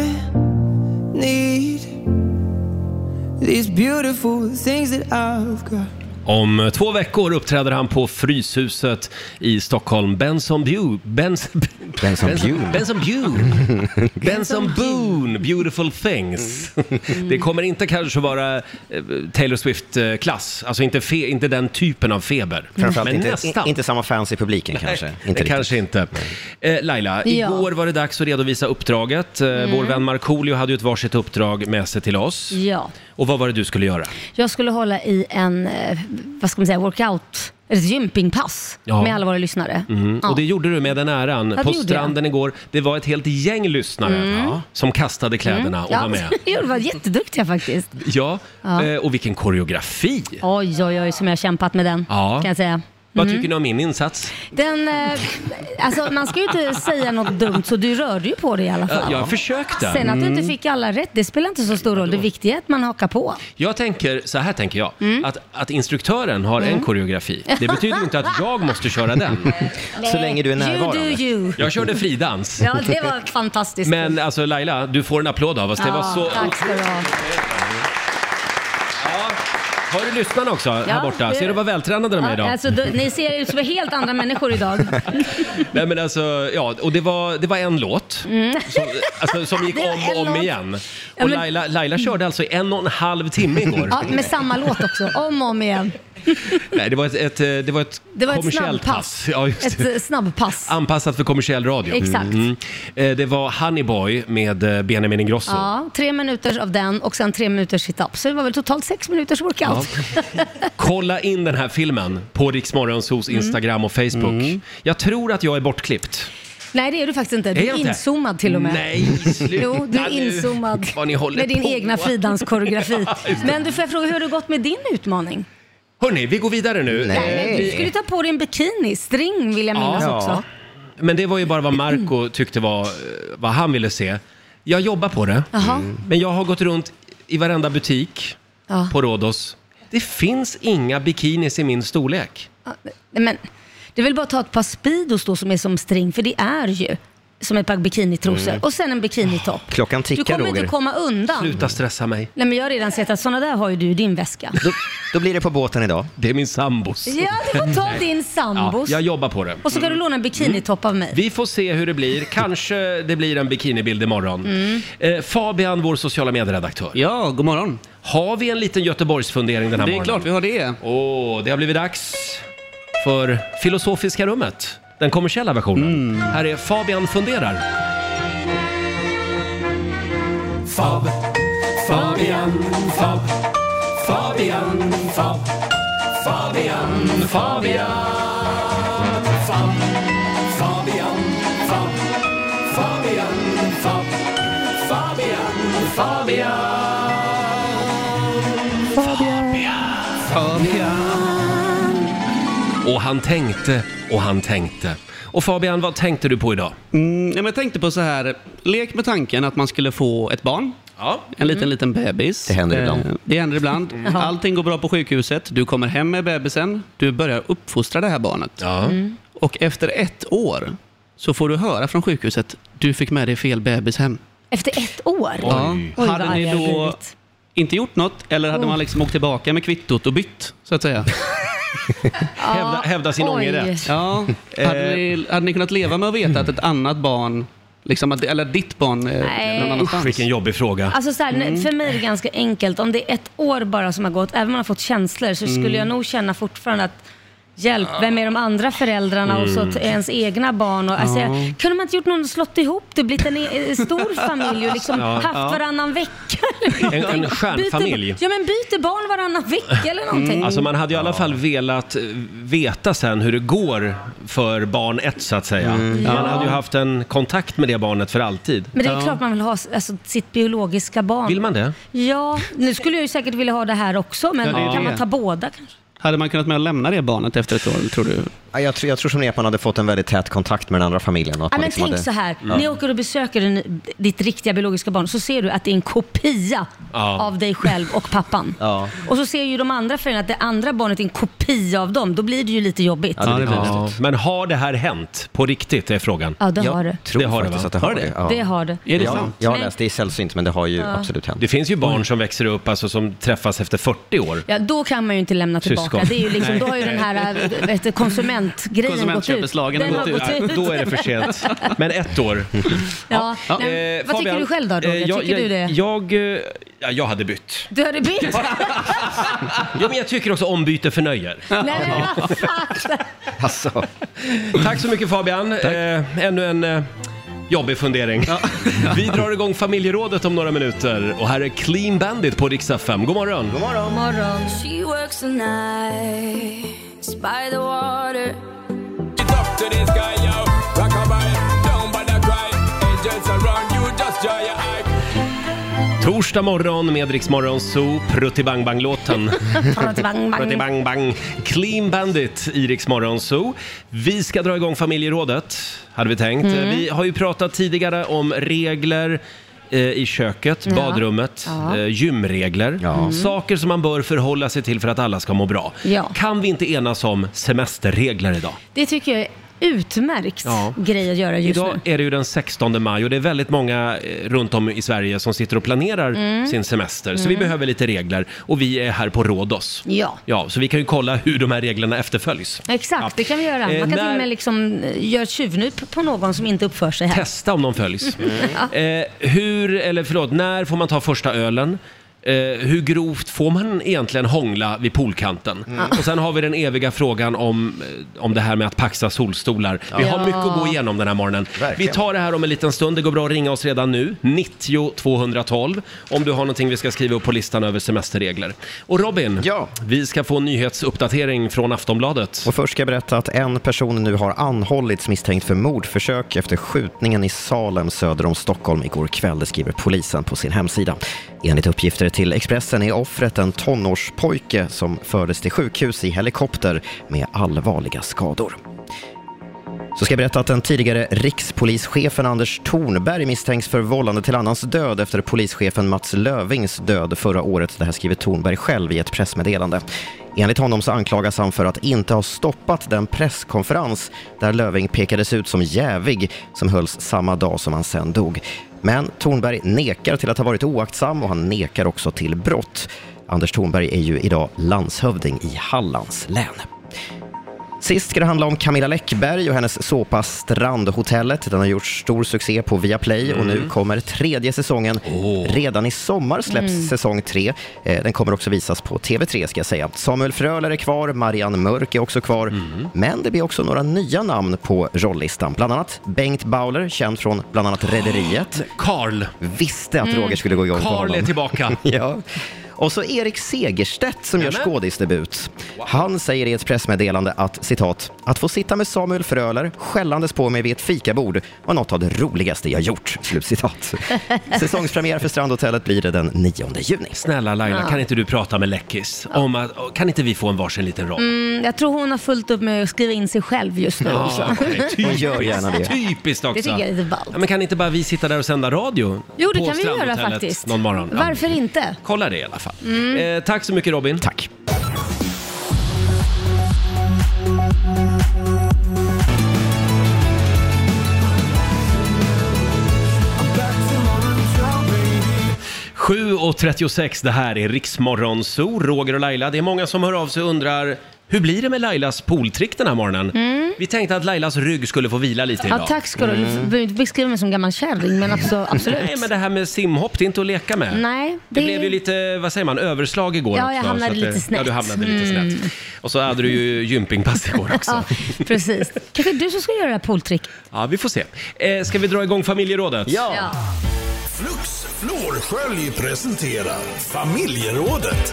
need these beautiful things that I've got. Om två veckor uppträder han på Fryshuset i Stockholm. Benson Boone. Bens, Benson Boone. Benson Boone. Benson Boone. Beautiful things. Det kommer inte kanske vara Taylor Swift-klass. Alltså inte, fe, inte den typen av feber. Framförallt Men inte, nästan. inte samma fans i publiken kanske. Nej, Inte kanske inte. Eh, Laila, Ja. igår var det dags att redovisa uppdraget. Eh, Mm. Vår vän Markoolio hade ju ett varsitt uppdrag med sig till oss. Ja. Och vad var det du skulle göra? Jag skulle hålla i en, eh, vad ska man säga, workout, ett gympingpass Ja. med alla våra lyssnare. Mm. Ja. Och det gjorde du med den äran. Ja, det På gjorde stranden igår, det var ett helt gäng lyssnare Mm. som kastade kläderna och ja. var med. Jo, det var jätteduktiga faktiskt. Ja, Ja. eh, och vilken koreografi. Oj, oj, oj, som jag har kämpat med den, Ja. kan jag säga. Vad Mm. tycker ni om min insats? Den, eh, alltså man ska ju inte säga något dumt, så du rörde ju på det i alla fall. Jag försökte. Sen att du Mm. inte fick alla rätt, det spelar inte så stor roll. Det viktiga är att man hakar på. Jag tänker, så här tänker jag, Mm. att, att instruktören har en koreografi, det betyder inte att jag måste köra den. Så länge du är närvarande. You do you. Jag körde fridans. Ja, det var fantastiskt. Men alltså Laila, du får en applåd av oss. Det var Ja, så... tack ska du ha. Har du lyssnat också här Ja, borta? det- Ser du vad vältränade de är Ja, idag? alltså, du, ni ser ut som helt andra människor idag. Nej men alltså, ja, och det var, det var en låt Mm. som, alltså, som gick Det var om en och om låt. igen. Ja, Och men- Laila, Laila körde alltså i en och en halv timme igår. Ja, med samma låt också, om och om igen. Nej, det var ett, ett, det var ett Det var ett kommersiellt snabbpass. pass. Ja, just Ett det. eh, snabbpass. Anpassat för kommersiell radio. Exakt. Mm. Eh, Det var Honey Boy med eh, Benjamin Ingrosso. Ja, tre minuter av den och sen tre minuters sit-up. Så det var väl totalt sex minuters workout. Kolla in den här filmen på Rix Morgonzos Mm. Instagram och Facebook. Jag tror att jag är bortklippt. Nej, det är du faktiskt inte. Du Är är, jag inte? inzoomad till och med. Nej, sluta Jo, du är nu. inzoomad Vad ni håller med din på. egna fridanskoreografi. Ja, just det. Men du, får jag fråga hur har det gått med din utmaning? Hörni, vi går vidare nu. Nej. Du skulle ta på dig en bikini, string vill jag minnas Ja. också. Men det var ju bara vad Marco tyckte var eh, vad han ville se. Jag jobbar på det. Jaha. Men jag har gått runt i varenda butik Ja. på Rhodos. Det finns inga bikinis i min storlek. Ja, men det är väl bara att ta ett par Speedos då som är som string, för det är ju som ett par bikinitrosor. Mm. Och sen en bikinitopp. Klockan Du tickar, kommer Roger. inte komma undan. Sluta stressa mig. Nej, men jag har redan sett att sådana där har ju du i din väska. Då, då blir det på båten idag. Det är min sambos. Ja, du får ta din Ja, sambos. jag jobbar på det. Och så kan du låna en bikinitopp av mig. Vi får se hur det blir. Kanske det blir en bikinibild imorgon. Mm. Eh, Fabian, vår sociala medieredaktör. Ja, god morgon. Har vi en liten Göteborgsfundering den här Det är morgonen? klart vi har det. Åh, det har blivit dags för Filosofiska rummet. Den kommersiella versionen. Här är Fabian funderar. Fab, Fabian, Fab, Fabian, Fab, Fabian, Fabian, Fab, Fabian, Fab, Fabian, Fab, Fabian, Fabian, Fabian. Och han tänkte och han tänkte. Och Fabian, vad tänkte du på idag? Mm, ja, men jag tänkte på så här, lek med tanken att man skulle få ett barn. Ja. En liten, liten bebis. Det händer ibland. Eh, Det händer ibland. Allting går bra på sjukhuset. Du kommer hem med bebisen. Du börjar uppfostra det här barnet. Ja. Och efter ett år så får du höra från sjukhuset, du fick med dig fel bebis hem. Efter ett år? Ja. Oj, vad Hade arg ni jag då blivit. inte gjort något, eller hade Oh. man liksom åkt tillbaka med kvittot och bytt, så att säga? Hävda, hävda sin Oj. ångerrätt. Ja. Hade, ni, hade ni kunnat leva med att veta att ett annat barn, liksom, att- eller ditt barn, eh, Nej. någon annanstans? Vilken jobbig fråga. Alltså så här, Mm. för mig är det ganska enkelt. Om det är ett år bara som har gått, även om man har fått känslor, så skulle Mm. jag nog känna fortfarande att hjälp, vem är de andra föräldrarna och så Mm. t- ens egna barn. Och, alltså, Ja. kunde man inte gjort någon, slått ihop det, blivit en e- stor familj och liksom Ja. haft Ja. varannan vecka? eller En, någonting? en stjärnfamilj. Byter, ja, men byter barn varannan vecka eller någonting. Alltså man hade i alla fall velat eh, veta sen hur det går för barn ett så att säga. Man hade ju haft en kontakt med det barnet för alltid. Men det är Ja. klart man vill ha alltså, sitt biologiska barn. Vill man det? Ja, nu skulle jag ju säkert vilja ha det här också, men Ja, det är kan det. man ta båda kanske? Hade man kunnat med att lämna det barnet efter ett år, tror du? Ja, Jag tror, jag tror som ni att man hade fått en väldigt tät kontakt med den andra familjen. Och att Ja, man men liksom tänk hade... så här, ni åker och besöker en, ditt riktiga biologiska barn, så ser du att det är en kopia Ja. av dig själv och pappan. Ja. Och så ser ju de andra föräldrarna att det andra barnet är en kopia av dem. Då blir det ju lite jobbigt. Ja, det blir Ja, det konstigt. Ja, men har det här hänt på riktigt är frågan. Ja, det Jag har det. tror Det har det, faktiskt va? att det Har har det? det. Ja. Det har det. Är det Ja, sant? jag har Men- läst, det är sällsynt, men det har ju absolut hänt. Det finns ju barn som växer upp alltså, som träffas efter fyrtio år. Ja, då kan man ju inte lämna tillbaka borta. Det är ju liksom, då har ju den här vet du, konsumentgrejen gått ut. Konsumentköpeslagen har gått ut. gått ut. Då är det för sent. Men ett år. Ja. Ja. Nej, Eh, vad tycker Fabian, du själv då, Roger? eh, jag, Tycker du det? Jag, jag, ja, jag hade bytt. Du hade bytt? Ja, men jag tycker också ombyte förnöjer. Nej, men vad fan? Alltså. Tack så mycket Fabian. Eh, ännu en eh, jobbig fundering. Vi drar igång familjerådet om några minuter. Och här är Clean Bandit på Rix F M. God morgon. God morgon. God morgon. She works the nights by the water. Torsdag morgon med Rix Morgon Zoo, Pruttibang-bang-låten. Pruttibang-bang. Pruttibang-bang. Clean Bandit i Rix Morgon Zoo. Vi ska dra igång familjerådet, hade vi tänkt. Mm. Vi har ju pratat tidigare om regler eh, i köket, Ja. badrummet, Ja. eh, gymregler. Ja. Saker som man bör förhålla sig till för att alla ska må bra. Ja. Kan vi inte enas om semesterregler idag? Det tycker jag är utmärkt Ja. grej att göra just Idag nu. är det ju den sextonde maj och det är väldigt många eh, runt om i Sverige som sitter och planerar Mm. sin semester. Så vi behöver lite regler och vi är här på Rhodos. Ja. Ja, så vi kan ju kolla hur de här reglerna efterföljs. Exakt, Ja. det kan vi göra. Man Eh, kan när- till och med liksom eh, göra ett tjuvnyp på någon som inte uppför sig här. Testa om de följs. eh, hur, eller förlåt, när får man ta första ölen? Eh, hur grovt får man egentligen hångla vid poolkanten? Och sen har vi den eviga frågan om, eh, om det här med att paxa solstolar. Vi har Ja. mycket att gå igenom den här morgonen. Verkligen. Vi tar det här om en liten stund. Det går bra att ringa oss redan nu. nittio tvåhundratolv om du har någonting vi ska skriva upp på listan över semesterregler. Och Robin, Ja. vi ska få en nyhetsuppdatering från Aftonbladet. Och först ska jag berätta att en person nu har anhållits misstänkt för mordförsök efter skjutningen i Salem söder om Stockholm igår kväll, det skriver polisen på sin hemsida. Enligt uppgifter till Expressen är offret en tonårspojke som fördes till sjukhus i helikopter med allvarliga skador. Så ska jag berätta att den tidigare rikspolischefen Anders Thornberg misstänks för vållande till annans död efter polischefen Mats Lövings död förra året. Det här skriver Thornberg själv i ett pressmeddelande. Enligt honom så anklagas han för att inte ha stoppat den presskonferens där Löving pekades ut som jävig som hölls samma dag som han sen dog. Men Thornberg nekar till att ha varit oaktsam och han nekar också till brott. Anders Thornberg är ju idag landshövding i Hallands län. Sist ska det handla om Camilla Läckberg och hennes såpa Strandhotellet. Den har gjort stor succé på Viaplay och nu kommer tredje säsongen. Åh. Redan i sommar släpps säsong tre. Eh, Den kommer också visas på T V tre ska jag säga. Samuel Fröler är kvar, Marianne Mörk är också kvar. Men det blir också några nya namn på rolllistan. Bland annat Bengt Bauler, känd från bland annat Rederiet. Karl. Visste att Roger skulle gå igång på Karl honom. är tillbaka. Ja. Och så Erik Segerstedt som gör Nämen. skådisdebut. Han säger i ett pressmeddelande att, citat, att få sitta med Samuel Fröler skällandes på mig vid ett fikabord var något av det roligaste jag gjort. Slutcitat. Säsongspremiär för Strandhotellet blir det den nionde juni. Snälla Laila, Ja. kan inte du prata med Läckis? Om att, kan inte vi få en varsin liten roll? Mm, jag tror hon har fullt upp med att skriva in sig själv just nu. Ja, också. okej. Hon gör gärna det. Typiskt också. Det tycker jag är lite ballt. Ja, men kan inte bara vi sitta där och sända radio? Jo, det på kan vi göra Strandhotellet faktiskt. någon morgon? Ja. Varför inte? Kolla det i alla fall. Eh, tack så mycket Robin. Tack. sju och trettiosex, det här är Riksmorgon Zoo, Roger och Laila. Det är många som hör av sig och undrar, hur blir det med Lailas pooltrick den här morgonen? Vi tänkte att Lailas rygg skulle få vila lite idag. Ja, tack ska du. Du behöver inte beskriva mig som gammal kärring, men alltså, absolut. Nej, men det här med simhopp, det är inte att leka med. Nej, Det, det- blev ju lite, vad säger man, överslag igår Ja, också. jag hamnade så att det- lite snett. Ja, du hamnade lite Mm. snett. Och så hade du ju gympingpass igår också. Ja, precis. Kanske du som ska göra det här pooltrick. Ja, vi får se. Eh, ska vi dra igång familjerådet? Ja. Flux Flårskölj presenterar Familjerådet.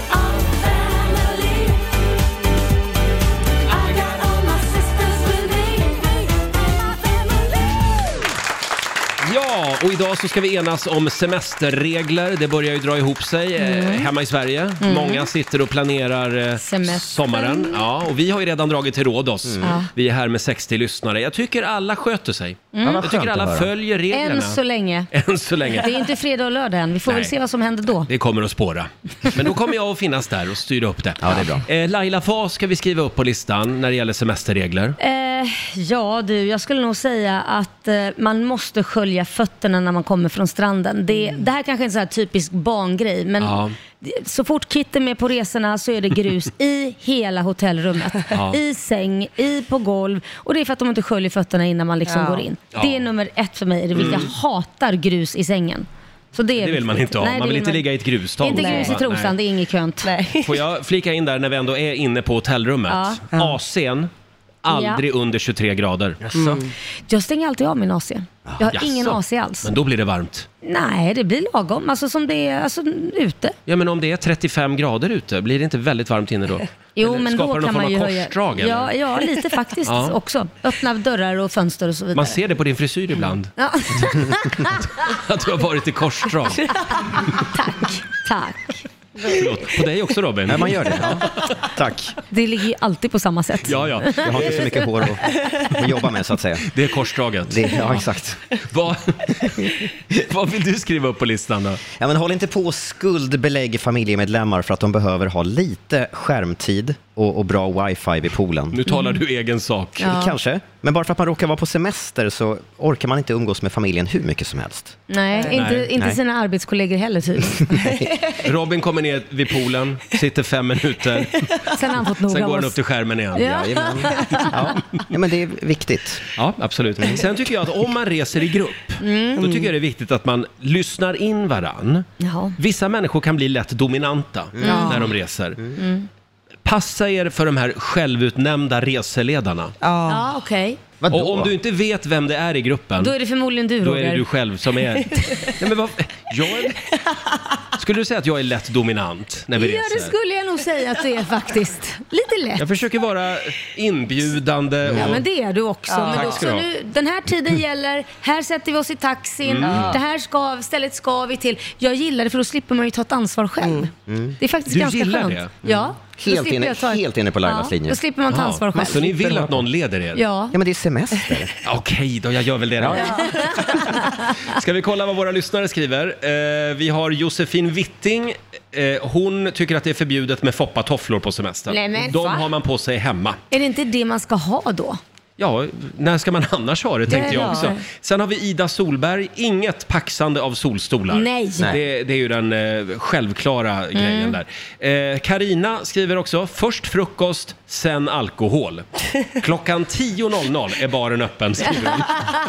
Ja, och idag så ska vi enas om semesterregler. Det börjar ju dra ihop sig eh, hemma i Sverige. Många sitter och planerar eh, Semestern. sommaren. Ja, och vi har ju redan dragit till Rhodos. Ja. Vi är här med sextio lyssnare. Jag tycker alla sköter sig. vad Jag skönt tycker att alla höra. följer reglerna. Än så länge. Än så länge. Det är inte fredag och lördag än. Vi får Nej. väl se vad som händer då. Det kommer att spåra. Men då kommer jag att finnas där och styra upp det. Ja, det är bra. Eh, Laila, vad ska vi skriva upp på listan när det gäller semesterregler? Eh, Eh, ja du, jag skulle nog säga att eh, man måste skölja fötterna när man kommer från stranden. Det, mm. det här kanske är en sån här typisk barngrej, men ja. så fort Kit är med på resorna så är det grus i hela hotellrummet. Ja. I säng, i på golv. Och det är för att de inte sköljer fötterna innan man liksom ja. går in. Ja. Det är nummer ett för mig. Det vill mm. jag hatar grus i sängen. Så det, det vill man inte ha. Nej, man vill inte man... ligga i ett grustag. Inte grus i trosan, det är inget könt. Nej. Får jag flika in där när vi ändå är inne på hotellrummet? Ja. A C:n, aldrig ja. under tjugotre grader. Mm. Jag stänger alltid av min A C. Jag har Jaså. ingen A C alls. Men då blir det varmt. Nej, det blir lagom. Alltså som det är alltså, ute. Ja, men om det är trettiofem grader ute, blir det inte väldigt varmt inne då? Jo, men då kan man ju höja. Ja, ja, lite faktiskt ja. också. Öppna dörrar och fönster och så vidare. Man ser det på din frisyr ibland. Ja. Att du har varit i korsdrag. Tack, tack. Förlåt. På dig också, Robin. Nej, man gör det. Ja. Tack. Det ligger ju alltid på samma sätt. Ja, ja. Jag har inte så mycket hår att, att jobba med, så att säga. Det är korsdraget. Det, ja, exakt. Vad, vad vill du skriva upp på listan då? Ja, men håll inte på att skuldbelägga familjemedlemmar för att de behöver ha lite skärmtid och, och bra wifi vid poolen. Nu talar du egen sak. Ja. Kanske. Men bara för att man råkar vara på semester så orkar man inte umgås med familjen hur mycket som helst. Nej, Nej. inte, inte Nej. sina arbetskollegor heller typ. Robin kommer ner vid poolen, sitter fem minuter. Sen har han fått några Sen går han oss. upp till skärmen igen. Ja. Ja, ja. ja, men det är viktigt. Ja, absolut. Sen tycker jag att om man reser i grupp, mm. då tycker jag det är viktigt att man lyssnar in varann. Jaha. Vissa människor kan bli lätt dominanta mm. när de reser. Mm. Passa er för de här självutnämnda reseledarna. Ja, ja okej. Okay. Och om du inte vet vem det är i gruppen, då är det förmodligen du, Roger. Då är det du själv som är... Nej, men vad... jag är... Skulle du säga att jag är lätt dominant när vi ja, reser? Ja, det skulle jag nog säga att du är faktiskt. Lite lätt. Jag försöker vara inbjudande. Och... Ja, men det är du också. Ja, men också nu, den här tiden gäller, här sätter vi oss i taxin, mm. det här ska, stället ska vi till. Jag gillar det för då slipper man ju ta ett ansvar själv. Mm. Mm. Det är faktiskt du ganska gillar skönt. Det? Mm. Ja. Helt inne, ta... helt inne på Lailas ja, linje. Då slipper man ta ansvar själv. Så ni vill att någon leder er? Ja. Ja, men det är semester. Okej, då jag gör väl det då. Ja. Ska vi kolla vad våra lyssnare skriver? Eh, vi har Josefin Witting. Eh, hon tycker att det är förbjudet med foppatofflor på semestern. Nej, men, De va? har man på sig hemma. Är det inte det man ska ha då? Ja, när ska man annars ha det, tänkte det jag också. Sen har vi Ida Solberg, inget paxande av solstolar. Nej. Det, det är ju den eh, självklara mm. grejen där. Karina eh, skriver också, först frukost, sen alkohol. Klockan tio är baren öppen, skriver hon.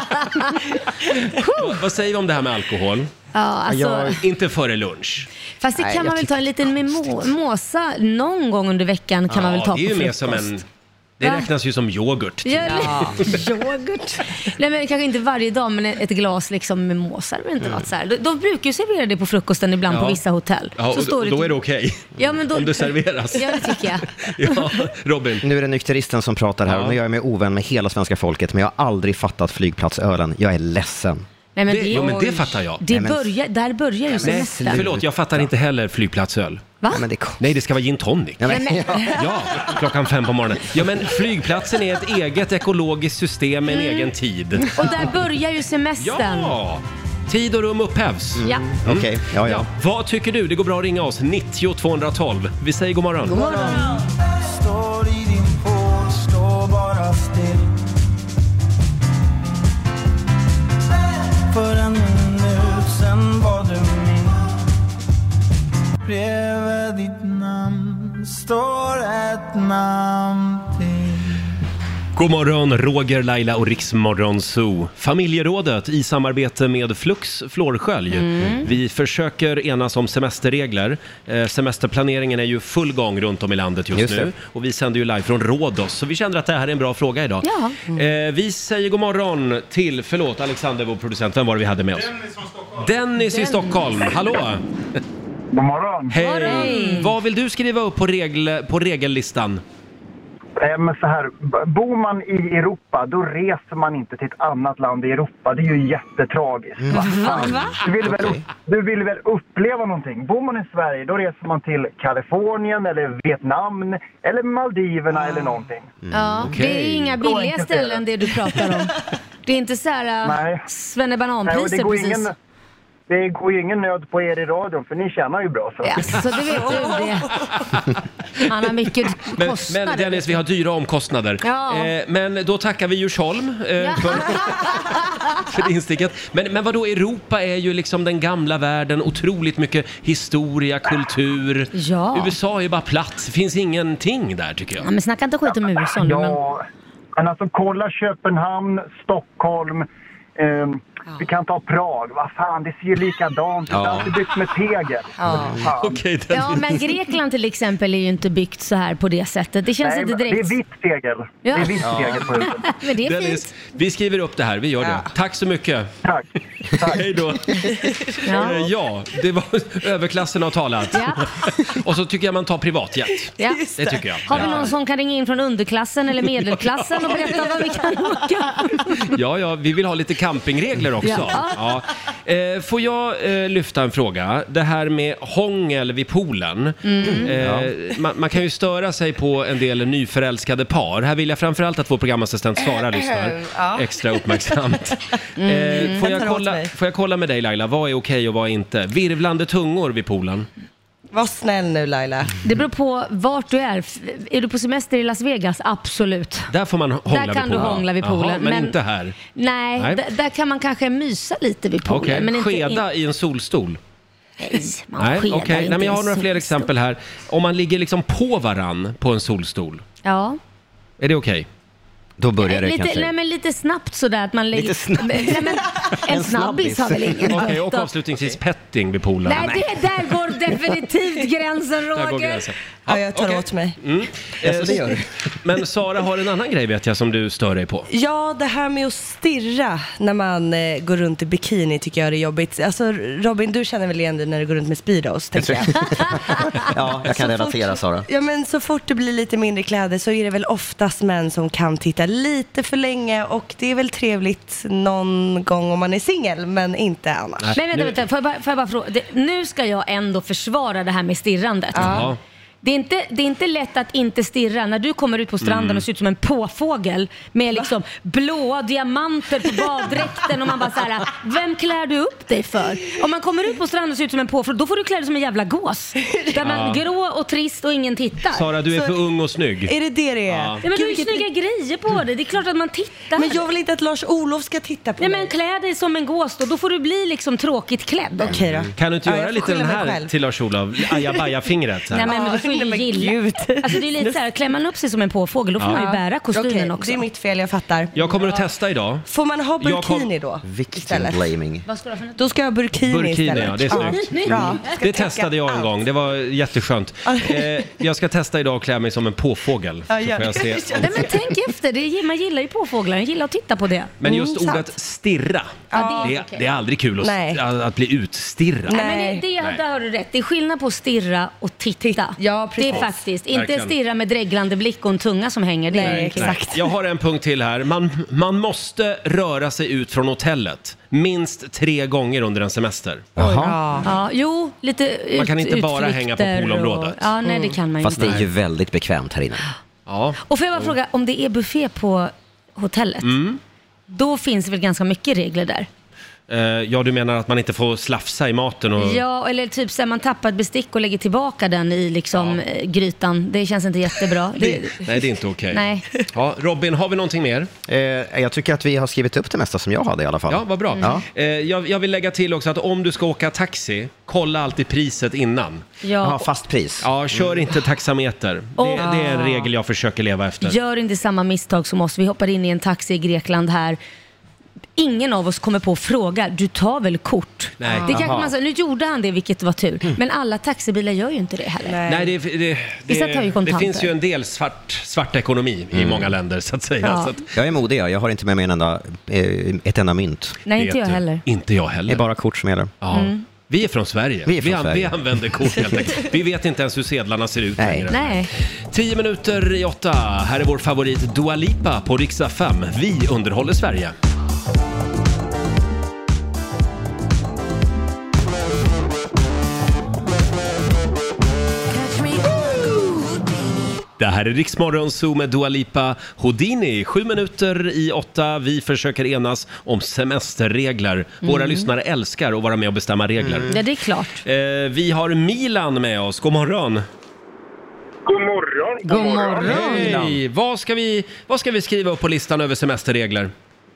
vad, vad säger vi om det här med alkohol? Ja, alltså... jag, inte före lunch. Fast det kan Nej, man väl ta en liten mimosa någon gång under veckan kan ja, man väl ta på det är ju frukost. mer som en... Det räknas ju som yoghurt. Ja, yoghurt. Nej, men kanske inte varje dag, men ett glas liksom med mimosar. Men inte mm. något så här. De, de brukar ju servera det på frukosten ibland ja. på vissa hotell. Ja, och, så står och det då till... är det okej. Okay. Ja, men då... Om det serveras. Ja, det tycker jag. Ja, Robin. Nu är det nykteristen som pratar här. Ja. Och nu är jag med ovän med hela svenska folket. Men jag har aldrig fattat flygplatsölen. Jag är ledsen. Nej, men det, det, jo, men det fattar jag. Det Nej, men... börjar, där börjar ju semestern. Förlåt, jag fattar inte heller flygplatsöl. Va? Ja, men det... Nej, det ska vara gin tonic. Ja, men... ja, klockan fem på morgonen. Ja, men flygplatsen är ett eget ekologiskt system med en mm. egen tid. Och där börjar ju semestern. Ja, tid och rum upphävs. Mm. Ja. Mm. Okej, okay. ja, ja. ja. Vad tycker du? Det går bra att ringa oss. nittio tvåhundratolv. Vi säger god morgon. God morgon. Står i din pål, står bara still. För en minut sen var du min. Bredvid ditt namn står ett namn till. God morgon, Roger, Laila och Riksmorgon Zoo. Familjerådet i samarbete med Flux Flårskölj. Mm. Vi försöker enas om semesterregler. Eh, semesterplaneringen är ju full gång runt om i landet just, just nu. Och vi sänder ju live från Rhodos. Så vi känner att det här är en bra fråga idag. Ja. Mm. Eh, vi säger god morgon till, förlåt Alexander, vår producent. Vem var det vi hade med oss? Dennis från Stockholm. Dennis, Dennis. i Stockholm, hallå! God morgon. Hej! Hej. Vad vill du skriva upp på, regel, på regellistan? Men så här, bor man i Europa, då reser man inte till ett annat land i Europa. Det är ju jättetragiskt. Mm. Va? Du, vill väl, okay. du vill väl uppleva någonting. Bor man i Sverige, då reser man till Kalifornien eller Vietnam eller Maldiverna ah. eller någonting. Mm. Ja, okay. Det är inga billiga ställen det du pratar om. Det är inte så här svennebananpriser precis. Ingen... det går ju ingen nöd på er i radion, för ni tjänar ju bra. Så, ja, så det vet du det. Han har mycket Men, kostnader. men Dennis, vi har dyra omkostnader. Ja. Eh, men då tackar vi Djursholm eh, Ja. för, för insticket. Men, men vadå, Europa är ju liksom den gamla världen. Otroligt mycket historia, kultur. Ja. U S A är ju bara platt. Det finns ingenting där, tycker jag. Ja, men snacka inte skit om U S A nu, men... Ja, men alltså kolla Köpenhamn, Stockholm, ehm, vi kan ta Prag. Vad fan, det ser ju likadant ut. Ja. Det är alltid byggt med tegel. Ja. Fan. Okej, den- Ja, men Grekland till exempel är ju inte byggt så här på det sättet. Det känns Nej, inte men direkt... det är vitt tegel. Ja. Det är vitt tegel på huset. Men det är Dennis, fint. vi skriver upp det här, vi gör det. Tack så mycket. Tack. Tack. Hej då. Ja. Eh, ja, det var överklassen har talat. Ja. Och så tycker jag man tar privatjet. Ja. Det tycker jag. Har vi någon som kan ringa in från underklassen eller medelklassen och berätta vad vi kan åka? Ja, ja, vi vill ha lite campingregler också. Ja. Ja. Eh, får jag eh, lyfta en fråga? Det här med hångel vid poolen. Mm. Eh, man, man kan ju störa sig på en del nyförälskade par. Här vill jag framförallt att vår programassistent Sara lyssnar Ja. extra uppmärksamt. Mm. Eh, får, Jag jag tar åt kolla, mig. får jag kolla med dig, Laila? Vad är okej och vad är inte? Virvlande tungor vid poolen. Var snäll nu, Laila. Det beror på vart du är. F- Är du på semester i Las Vegas? Absolut. Där får man hångla Där vid kan du poolen. hångla vid Jaha, poolen. men, men- inte här. Nej, Nej. d- där kan man kanske mysa lite vid poolen. Okej, Men inte skeda i en solstol. Nej, man Nej, skedar okej. inte Nej, men jag i har några fler solstol. exempel här. Om man ligger liksom på varann på en solstol, Ja. är det okej? Då börjar det Lite, kanske. nej, men lite snabbt sådär att man lägger... Lite snabbt. Nej, men en, En snabbis snabbis. har väl ingen Okej, och gott av. avslutningsvis petting vid poolen. Nej, det, där går definitivt gränsen, Där går Roger. gränsen. Ja, jag tar okej. åt mig. Mm. Alltså, det gör Eh, Men Sara har en annan grej, vet jag, som du stör dig på. Ja, det här med att stirra när man eh, går runt i bikini tycker jag är jobbigt. Alltså Robin, du känner väl igen dig när du går runt med Speedos, tänker jag. Ja, jag kan relatera, Sara. Ja, men så fort det blir lite mindre kläder så är det väl oftast män som kan titta lite för länge, och det är väl trevligt någon gång om man är singel, men inte annars. Nej, Men vänta, nu- vänta, får jag bara, får jag bara fråga. Det, nu ska jag ändå försvara det här med stirrandet. Ja. Det är, inte, det är inte lätt att inte stirra när du kommer ut på stranden Mm. och ser ut som en påfågel med liksom blåa diamanter på baddräkten och man bara såhär, vem klär du upp dig för? Om man kommer ut på stranden och ser ut som en påfågel, då får du klä dig som en jävla gås. Där man Ja. grå och trist och ingen tittar. Sara, du är Så- för ung och snygg. Är det det det är? Ja. Ja, men du har ju Gud, vilket- snygga grejer på dig. Det är klart att man tittar. Men jag vill inte att Lars-Olof ska titta på Nej, mig. men klä dig som en gås då. Då får du bli liksom tråkigt klädd. Okej då. Kan du inte Ja, göra jag får lite skylla den mig här själv. till Lars-Olof? Ajabaja-fingret. så här. Nej, men du får ju Nej, men gilla. gud. Alltså det är lite så här, klär man upp sig som en påfågel då får Ja. man ju bära kostymen Okej, också. det är mitt fel, jag fattar. Jag kommer att testa idag. Får man ha Jag kom- burkini då? Victim Istället? blaming. Vad ska du ha för något? Då ska jag ha burkini, Burkini, istället. ja, det är snyggt. Nej. Bra. Det testade jag en gång, det var jätteskönt. Eh, jag ska testa idag att klä mig som en påfågel. Ja, Så gör får jag det. se. Nej, men tänk efter, det är, man gillar ju påfåglar, man gillar att titta på det. Men just Mm, ordet sant. stirra, Ja, det det, är okej. det är aldrig kul att, Nej. att, att bli utstirrad. Nej. Men det, det, Nej. där har du rätt. Det är skillnad på att stirra och titta. Ja, det är precis. faktiskt. Inte Verkligen. stirra med dreglande blick och en tunga som hänger. Det är Nej, en kul. exakt. Jag har en punkt till här. Man, man måste röra sig ut från hotellet minst tre gånger under en semester. Jaha. Ja. Ja, jo, lite ut, Man kan inte bara hänga på utflykter poolområdet. Och, ja, nej det kan man ju Fast det inte. är ju väldigt bekvämt här inne. Ja. Och får jag bara fråga, om det är buffé på hotellet, Mm. då finns det väl ganska mycket regler där? Eh, ja, du menar att man inte får slafsa i maten och... Ja, eller typ så här, man tappar ett bestick och lägger tillbaka den i liksom Ja. eh, grytan. Det känns inte jättebra. Det, nej, det är inte okej. Nej. Ja, Robin, har vi någonting mer? Eh, jag tycker att vi har skrivit upp det mesta som jag hade i alla fall. Ja, vad bra. Ja. Eh, jag, jag vill lägga till också att om du ska åka taxi, kolla alltid priset innan. Ja, Ja, fast pris. Ja, kör inte taxameter. Det, Och- det är en regel jag försöker leva efter. gör inte samma misstag som oss. Vi hoppade in i en taxi i Grekland här. Ingen av oss kommer på att fråga, du tar väl kort? Nej. Det kanske Aha. man säger, nu gjorde han det vilket var tur. Men alla taxibilar gör ju inte det heller. Nej. Nej, det, det, Vissa tar ju det, det kontanter. finns ju en del svart, svart ekonomi i många länder, så att säga. Ja. Så att, Jag är modig, jag. jag har inte med mig en enda, eh, ett enda mynt. Nej, vet inte jag du. heller. Inte jag Det är heller. bara kort som gäller. Ja. Vi är från Sverige. Vi är från an- Sverige. vi använder kort helt enkelt. Vi vet inte ens hur sedlarna ser ut Nej. längre. Nej. Tio minuter i åtta. Här är vår favorit Dua Lipa på Riksdag fem. Vi underhåller Sverige. Det här är Rix Morgon Zoo med Dua Lipa Houdini. Sju minuter i åtta. Vi försöker enas om semesterregler. Våra Mm. lyssnare älskar att vara med och bestämma regler. Mm. Ja, det är klart. Eh, vi har Milan med oss. God morgon. God morgon. God morgon. Hej. Vad ska vi, vad ska vi skriva upp på listan över semesterregler?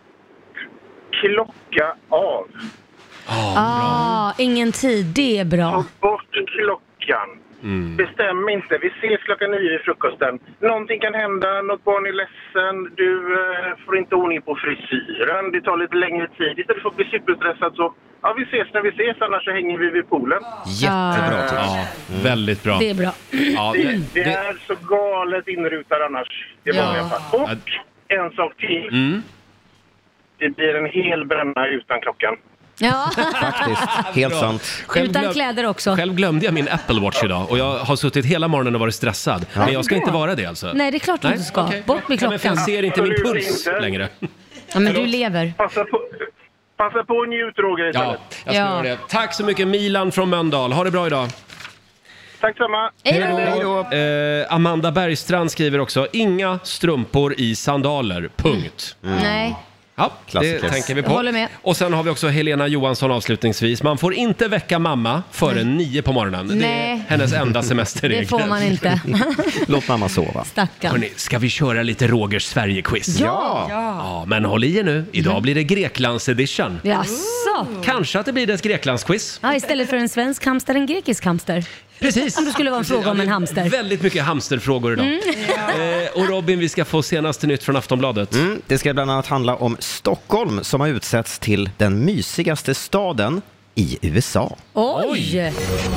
Klocka av. Ah, ingen tid, det är bra. Ta bort klockan. Mm. Bestäm inte. Vi ses klockan nio vid frukosten. Någonting kan hända, något barn är ledsen, du eh, får inte ordning på frisyren, det tar lite längre tid. Istället för att bli superstressad så, ja vi ses när vi ses, annars så hänger vi vid poolen. Jättebra tips. Ja, väldigt bra. Det är bra. Ja, Det, det, det det, är så galet inrutad annars i Ja. vanliga fall. Och en sak till. mm. Det blir en hel bränna utan klockan. Ja. Faktiskt, helt Bra. sant. Själv Utan glöm- kläder också. Själv glömde jag min Apple Watch idag och jag har suttit hela morgonen och varit stressad. Men jag ska inte vara det alltså. Nej, det är klart du inte ska. okej. Bort med Ja, men för klockan. jag ser inte min Absolut puls inte. längre. Ja, men du lever. Passa på, passa på och njut Roger Ja, istället. jag ska Ja. göra det. Tack så mycket Milan från Mölndal. Ha det bra idag. Tack samma. Hej då. Eh, Amanda Bergstrand skriver också, inga strumpor i sandaler. Punkt. Nej. Ja, det Klassiker. tänker vi Jag på. håller med. Och sen har vi också Helena Johansson avslutningsvis. Man får inte väcka mamma före nio på morgonen. Det är Nej. hennes enda semesterregel. Det får man inte. Låt mamma sova. Stackarn. Hörrni, ska vi köra lite Rogers Sverige-quiz? Ja. Ja, men håll i er nu. Idag blir det Greklands edition. Jaså? Kanske att det blir ett Greklandsquiz. Ja, istället för en svensk hamster, en grekisk hamster. Precis. Om det skulle vara en fråga om en hamster. Väldigt mycket hamsterfrågor idag. Eh, och Robin, vi ska få senaste nytt från Aftonbladet. Mm, det ska bland annat handla om Stockholm som har utsetts till den mysigaste staden i U S A. Oj!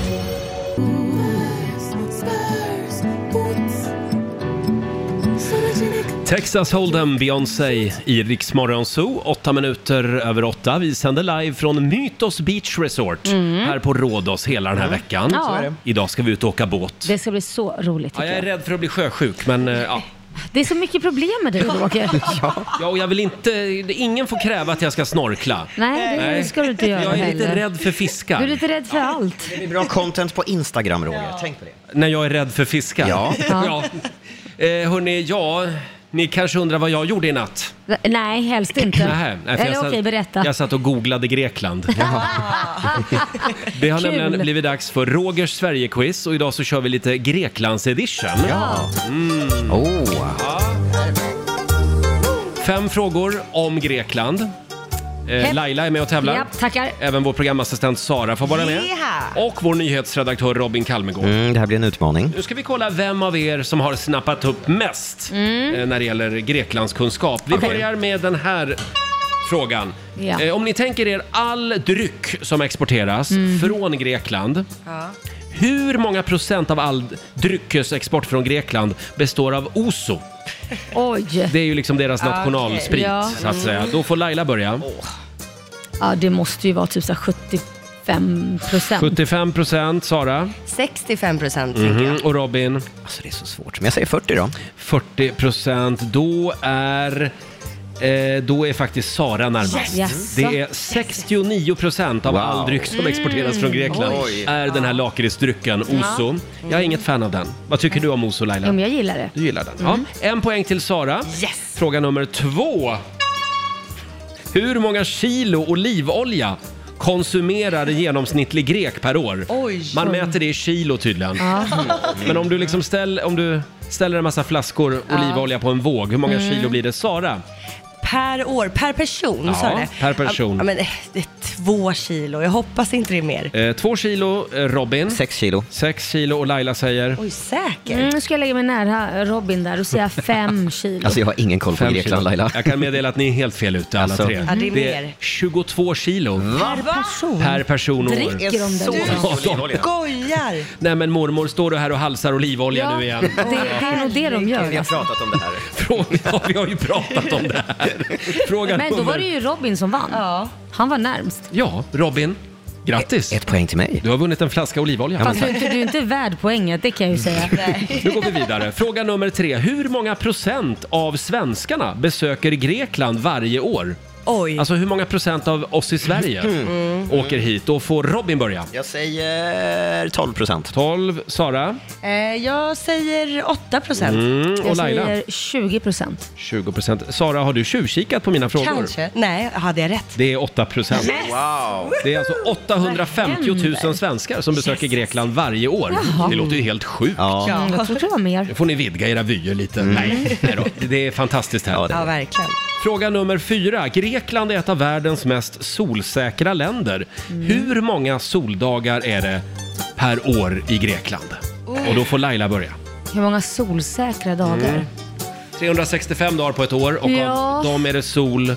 Texas Hold'em, Beyoncé i Rix Morgon Zoo. Åtta minuter över åtta. Vi sänder live från Mytos Beach Resort här på Rhodos hela den här veckan. Ja. Så är det. Idag ska vi ut och åka båt. Det ska bli så roligt Ja, tycker jag är jag. rädd för att bli sjösjuk, men eh, ja. Det är så mycket problem med dig Roger. Ja, och jag vill inte... Ingen får kräva att jag ska snorkla. Nej, det Nej. ska du inte göra Jag är lite heller. rädd för fiskar. Du är lite rädd för allt. Det blir bra content på Instagram, Roger. Tänk på det. När jag är rädd för fiskar? Ja. ja. Eh, hörni, ja... Ni kanske undrar vad jag gjorde i natt? Nej, helst inte. Nähä, nej, för Eller jag okej, satt- berätta. Jag satt och googlade Grekland. Det har Kul. nämligen blivit dags för Rogers Sverige-quiz och idag så kör vi lite Greklands edition. Ja. Mm. Oh. Fem frågor om Grekland. Eh, Hepp. Laila är med och tävlar. Ja, tackar. Även vår programassistent Sara får vara med. Yeah. Och vår nyhetsredaktör Robin Kalmegård. Mm, det här blir en utmaning. Nu ska vi kolla vem av er som har snappat upp mest Mm. eh, när det gäller Greklandskunskap. Vi Okej. börjar med den här frågan. Ja. Eh, om ni tänker er all dryck som exporteras Mm. från Grekland. Hur många procent av all dryckesexport från Grekland består av ouzo? Oj. Det är ju liksom deras nationalsprit, Ja. så att säga. Då får Laila börja. Ja, det måste ju vara typ så här sjuttiofem procent. sjuttiofem procent, Sara. sextiofem procent tänker Mhm. jag. Och Robin? Alltså det är så svårt. Men jag säger fyrtio då. fyrtio procent. Då är... Eh, då är faktiskt Sara närmast. Yes. Det är sextionio procent av Wow. all dryck som exporteras från Grekland Oj. är den här lakritsdrycken, ouzo. Jag är inget fan av den. Vad tycker du om ouzo, Laila? Ja, men jag gillar det. Du gillar den? Ja. En poäng till Sara. Yes. Fråga nummer två. Hur många kilo olivolja konsumerar en genomsnittlig grek per år? Oj. Man mäter det i kilo tydligen. Men om du liksom ställ, om du ställer en massa flaskor olivolja på en våg, hur många Mm. kilo blir det, Sara? Per år, per person Ja, sa det. per person. Ja, men det det är två kilo, jag hoppas inte det är mer. Eh, två kilo eh, Robin. Sex kilo. Sex kilo och Laila säger? Oj, säker? Mm, nu ska jag lägga mig nära Robin där och säga fem kilo. Alltså jag har ingen koll på Fem Grekland, kilo. Laila. Jag kan meddela att ni är helt fel ute alla Alltså. tre. Ja, det är mer. tjugotvå kilo Per person. per person och år. Dricker de det? Ja, de- Skojar! Nej men mormor, står du här och halsar olivolja Ja, nu igen? det, det är nog det de Vi gör. har Alltså. pratat om det här. Fråga, ja, vi har ju pratat om det här. Fråga Men då nummer... var det ju Robin som vann. Ja. Han var närmst. Ja, Robin. Grattis! Ett poäng till mig. Du har vunnit en flaska olivolja. Fast du, är inte- du är inte värd poänget, det kan jag ju säga. Nu går vi vidare. Fråga nummer tre. Hur många procent av svenskarna besöker Grekland varje år? Oj. Alltså hur många procent av oss i Sverige Mm. åker hit? Då får Robin börja. Jag säger tolv procent. tolv, Sara? Eh, jag säger åtta procent. Mm. Och Jag Laila? säger tjugo procent. tjugo procent. Sara, har du tjuvkikat på mina frågor? Kanske. Nej, hade jag rätt? Det är åtta procent. Wow. Det är alltså åttahundrafemtio tusen svenskar som besöker Grekland varje år. Jaha. Det låter ju helt sjukt. Ja. Mm, jag trodde det var mer. Nu får ni vidga era vyer lite. Nej, nej då. Det är fantastiskt här. Ja, det är Ja, det. verkligen. Fråga nummer fyra. Grekland är ett av världens mest solsäkra länder. Hur många soldagar är det per år i Grekland? Och då får Laila börja. Hur många solsäkra dagar? Mm. trehundrasextiofem dagar på ett år och Ja. av dem är det sol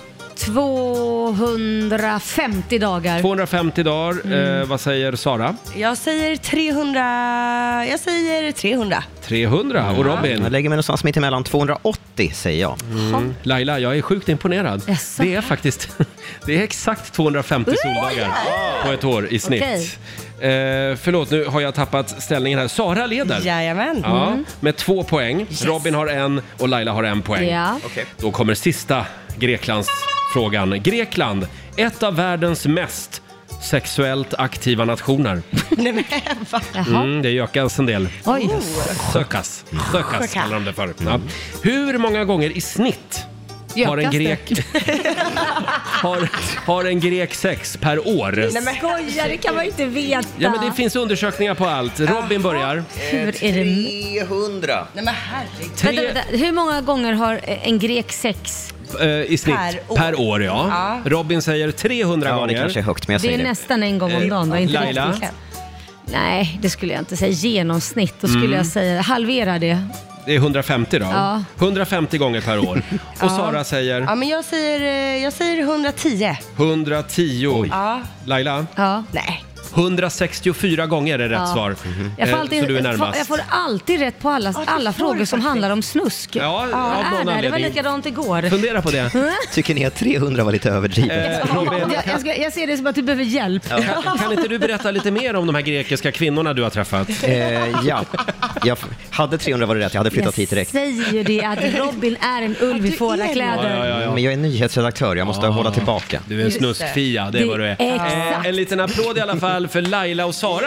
tvåhundrafemtio dagar. tvåhundrafemtio dagar. Mm. Eh, vad säger Sara? Jag säger trehundra. Jag säger trehundra. trehundra. Och Robin? Jag lägger mig någonstans mitt emellan. tvåhundraåttio säger jag. Mm. Laila, jag är sjukt imponerad. Yes. Det är faktiskt det är exakt tvåhundrafemtio soldagar på ett år i snitt. Okej. Eh, förlåt, nu har jag tappat ställningen här. Sara leder. Jajamän. Ja, Mm. med två poäng. Robin har en och Laila har en poäng. Ja. Okej. Då kommer sista Greklands frågan. Grekland, ett av världens mest sexuellt aktiva nationer. Nej, men, va? Jaha. Mm, det gökas en del. Oj. Sökas. Sökas kallar de det för. Ja. Hur många gånger i snitt har en Gökas det? grek har, har en grek sex per år? Skojar, det kan man ju inte veta. Ja, men det finns undersökningar på allt. Robin börjar. Hur är det? trehundra. Nej men herregud. Tre Vänta, vänta. Hur många gånger har en grek sex? eh, i snitt Per år. per år, ja. Ja. Robin säger trehundra Ja, det gånger. kanske är högt, men jag Det säger är det. nästan en gång om dagen, va? Inte Laila? riktigt. Nej, det skulle jag inte säga. Genomsnitt. Då skulle Mm. jag säga halvera det. Det är hundrafemtio då. Ja. hundrafemtio gånger per år. Och Sara säger Ja, men jag säger, eh, jag säger hundratio. hundratio. Ja. Laila? Ja. Nej. hundrasextiofyra gånger är rätt Ja. svar. Jag får, Eh, alltid, Så du är jag får- närmast. jag får alltid rätt på alla, alla frågor som handlar om snusk. Ja, av Vad någon är det? Det var anledning. likadant igår. Fundera på det. Tycker ni att trehundra var lite överdrivet? Eh, Robin, Jag, jag, ska, jag ser det som att du behöver hjälp. kan, kan inte du berätta lite mer om de här grekiska kvinnorna du har träffat? Eh, ja, jag f- hade trehundra var det rätt. Jag hade flyttat hit Jag direkt. säger ju det att Robin är en ulv i fårakläder. Ja, ja, ja. Men jag är nyhetsredaktör, jag måste hålla tillbaka. Du är en snuskfia, det är vad du är. Exakt. Eh, en liten applåd i alla fall för Laila och Sara.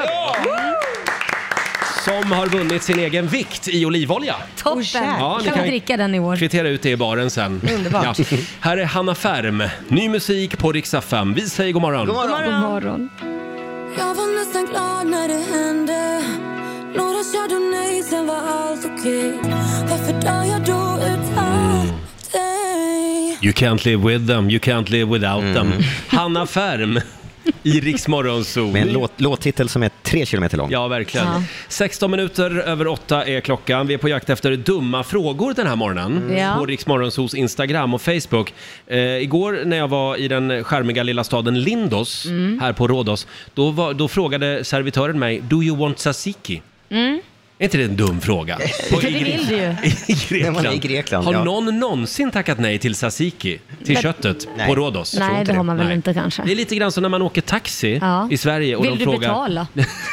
Som har vunnit sin egen vikt i olivolja. Toppen. Ja, ni kan kan- vi dricka den i år? Kvittera ut det i baren sen. Underbart. Ja. Här är Hanna Färm. Ny musik på Rix F M. Vi säger god morgon. God morgon. God morgon. Jag var nästan glad när det hände. Några chardonnay, sen var allt okej. Varför dör jag då utan dig? You can't live with them, you can't live without them. Hanna Färm i Rix Morgon Zoo. Med en låt, låttitel som är tre kilometer lång. Ja, verkligen. Ja. sexton minuter över åtta är klockan. Vi är på jakt efter dumma frågor den här morgonen. Ja. På Rix Morgonzoos Instagram och Facebook. Eh, igår när jag var i den charmiga lilla staden Lindos, här på Rhodos, då, var, då frågade servitören mig, do you want tzatziki? Mm. Är inte det en dum fråga? På, Det vill du ju. I Grekland. När man är i Grekland, Har ja. någon någonsin tackat nej till tzatziki? Till Men- köttet Nej. på Rhodos? tror Nej, inte det har det. man väl Nej. inte kanske. Det är lite grann som när man åker taxi Ja. i Sverige och Vill de du frågar... betala?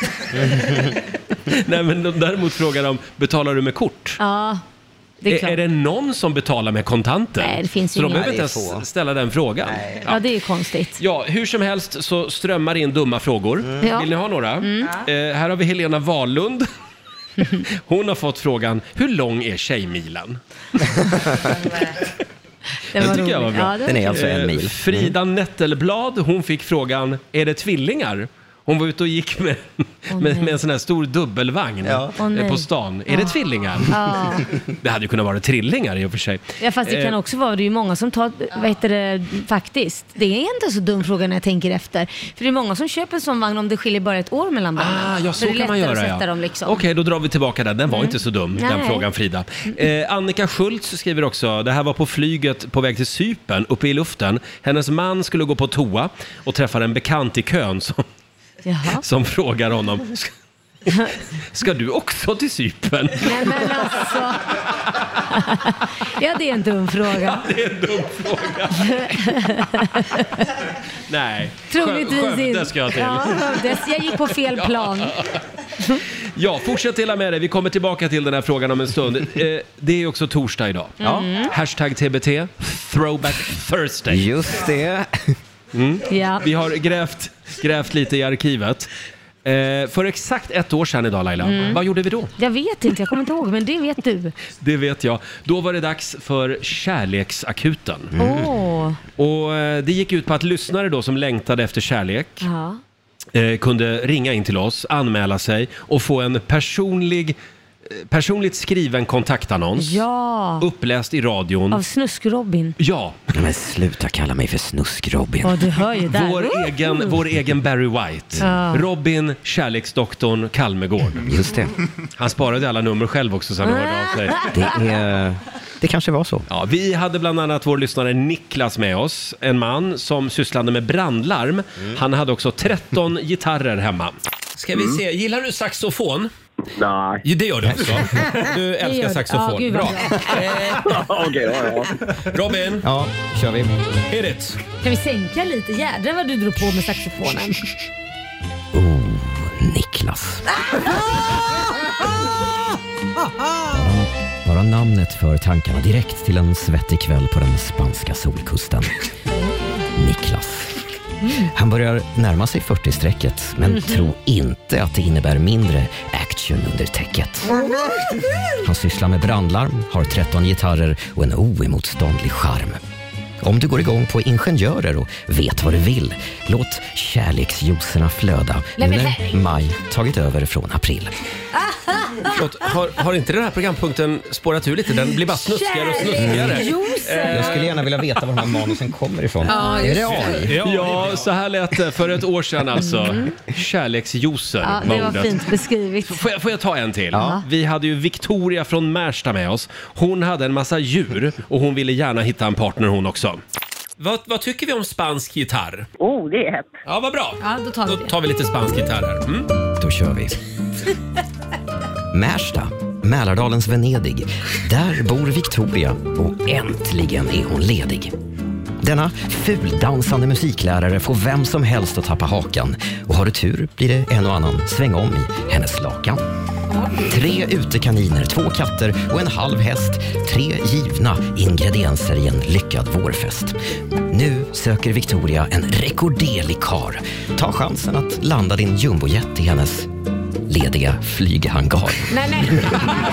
Nej, men de, däremot frågar de, betalar du med kort? Ja, det är Är, klart. är det någon som betalar med kontanter? Nej, det finns Så ju de ingen. behöver inte Nej, det är ens få. ställa den frågan. Ja, det är ju konstigt. Ja, hur som helst så strömmar in dumma frågor. Ja. Vill ni ha några? Mm. Eh, här har vi Helena Wahlund. Hon har fått frågan, hur lång är Tjejmilen? Det Den var tycker jag var roligt. bra. Ja, det Den är var alltså en Eh, mil. Frida Nettelblad, hon fick frågan, är det tvillingar? Hon var ute och gick med, med, med en sån här stor dubbelvagn Ja. eh, Åh, nej. på stan. Är det tvillingar? Ja. Det hade ju kunnat vara trillingar i och för sig. Ja, fast det kan Eh, också vara, det är ju många som tar, vad heter det, faktiskt. Det är inte så dum fråga när jag tänker efter. För det är många som köper en sån vagn om det skiljer bara ett år mellan barnen. Ah, ja, så det är kan man lättare göra, att sätta ja. dem liksom. Okej, då drar vi tillbaka den. Den var inte så dum, den Nej. frågan, Frida. Eh, Annika Schultz skriver också, det här var på flyget på väg till Cypern, uppe i luften. Hennes man skulle gå på toa och träffar en bekant i kön som, Jaha. som frågar honom, ska, ska du också till Cypern? Nej men alltså. Ja, det är en dum fråga. Det är en dum fråga. Nej, Troligtvis Skö- Skövde inte. ska jag till. Ja, Skövde. Jag gick på fel plan. Ja, fortsätt dela med dig. Vi kommer tillbaka till den här frågan om en stund. Eh, det är också torsdag idag. Mm. Hashtag T B T, Throwback Thursday. Just det. Mm. Ja. Vi har grävt, grävt lite i arkivet. Eh, för exakt ett år sedan idag, Laila. Mm. Vad gjorde vi då? Jag vet inte, jag kommer inte ihåg, men det vet du. Det vet jag. Då var det dags för Kärleksakuten. Åh. Och eh, det gick ut på att lyssnare då som längtade efter kärlek Ja. eh, kunde ringa in till oss, anmäla sig och få en personlig, personligt skriven kontaktannons Ja. uppläst i radion. Av Snusk-Robin. Ja. Men sluta kalla mig för Snusk-Robin. Ja, du hör ju där. Vår egen, vår egen Barry White. Ja. Robin, kärleksdoktorn Kalmegård. Just det. Han sparade alla nummer själv också så han hörde av sig. Det, är, det kanske var så. Ja, vi hade bland annat vår lyssnare Niklas med oss. En man som sysslade med brandlarm. Mm. Han hade också tretton gitarrer hemma. Ska vi se, gillar du saxofon? Nej. Ja, det gör du också. Du älskar saxofon. Ja, gud, bra. Okej, ja, ja. Robin. Ja, kör vi. Hit it. Kan vi sänka lite? Jädrar vad du drog på med saxofonen. Oh, Niklas. Bara, bara namnet för tankarna direkt till en svettig kväll på den spanska solkusten. Niklas. Han börjar närma sig fyrtio-strecket, men Mm. tror inte att det innebär mindre action under täcket. Han sysslar med brandlarm, har tretton gitarrer och en oemotståndlig charm. Om du går igång på ingenjörer och vet vad du vill, låt kärleksjuicerna flöda Nej, men när herregud. maj tagit över från april. Förlåt, har, har inte den här programpunkten spårat ur lite? Den blir bara snuskigare och snuskigare. Kärleksjuicer. Jag skulle gärna vilja veta var de här manusen kommer ifrån. Ja, just är det det. AI? Ja, så här lät det för ett år sedan alltså. Kärleksjuicer Ja, var det var ordet. fint beskrivet. Får jag, får jag ta en till? Ja. Vi hade ju Victoria från Märsta med oss. Hon hade en massa djur och hon ville gärna hitta en partner hon också. Vad, vad tycker vi om spansk gitarr? Oh, det är hett. Ja, vad bra. Ja, då tar vi Då det. tar vi lite spansk gitarr här. Mm. Då kör vi. Märsta, Mälardalens Venedig. Där bor Victoria och äntligen är hon ledig. Denna fuldansande musiklärare får vem som helst att tappa hakan. Och har du tur blir det en och annan sväng om i hennes lakan. Tre utekaniner, två katter och en halv häst. Tre givna ingredienser i en lyckad vårfest. Nu söker Victoria en rekorderlig kar. Ta chansen att landa din jumbojet i hennes lediga flyghangar. Nej, nej.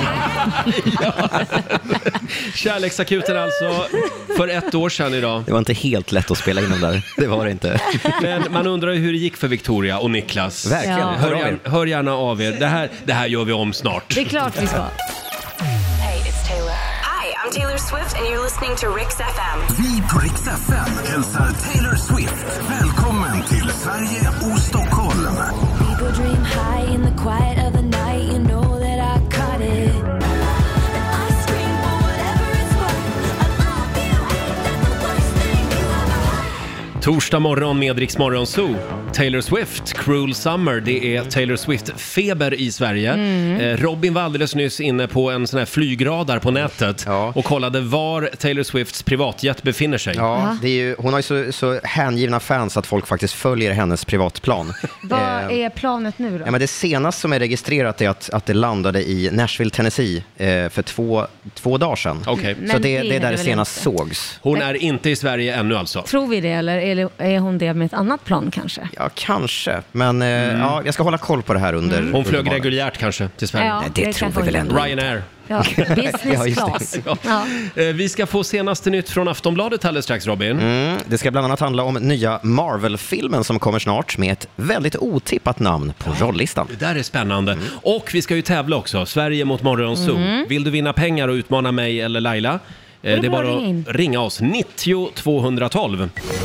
Kärleksakuten alltså för ett år sedan idag. Det var inte helt lätt att spela in dem där. Det var det inte. Men man undrar ju hur det gick för Victoria och Niklas. Verkligen. Ja. Hör, gärna, hör gärna av er. Det här, det här gör vi om snart. Det är klart vi ska. Hey, it's Taylor. Hi, I'm Taylor Swift and you're listening to Rix F M. Vi på Rix F M hälsar Taylor Swift välkommen till Sverige och Stockholm. People dream high in the quiet of the night. You know that I caught it. And I scream for whatever it's worth. I'm up you hate that the worst thing you ever had. Torsdag morgon med Rix Morgon Zoo. Taylor Swift, Cruel Summer. Det är Taylor Swift-feber i Sverige. Mm. Eh, Robin var alldeles nyss inne på en sån här flygradar på nätet Ja. och kollade var Taylor Swifts privatjet befinner sig. Ja, det är ju, hon har ju så, så hängivna fans att folk faktiskt följer hennes privatplan. Vad Eh, är planet nu då? Ja, men det senaste som är registrerat är att, att det landade i Nashville, Tennessee eh, för två, två dagar sedan. Okej. Så Men det, det det är är där det det väl senast inte. sågs. Hon är inte i Sverige ännu alltså. Tror vi det, eller är det- är hon det med ett annat plan kanske? Ja, kanske. Men eh, ja, jag ska hålla koll på det här under... Hon flög under reguljärt kanske till Sverige. Ja, Nej, det det tror kanske vi väl hon ändå. gör. Ryanair. Ja, Ja, business just det. class. Ja. Ja. Eh, Vi ska få senaste nytt från Aftonbladet alldeles strax, Robin. Mm, det ska bland annat handla om nya Marvel-filmen som kommer snart med ett väldigt otippat namn på rollistan. Det där är spännande. Och vi ska ju tävla också. Sverige mot Morgonzoo. Vill du vinna pengar och utmana mig eller Laila? Eh, Det är bara ringa in. att ringa oss. nittio tvåhundratolv.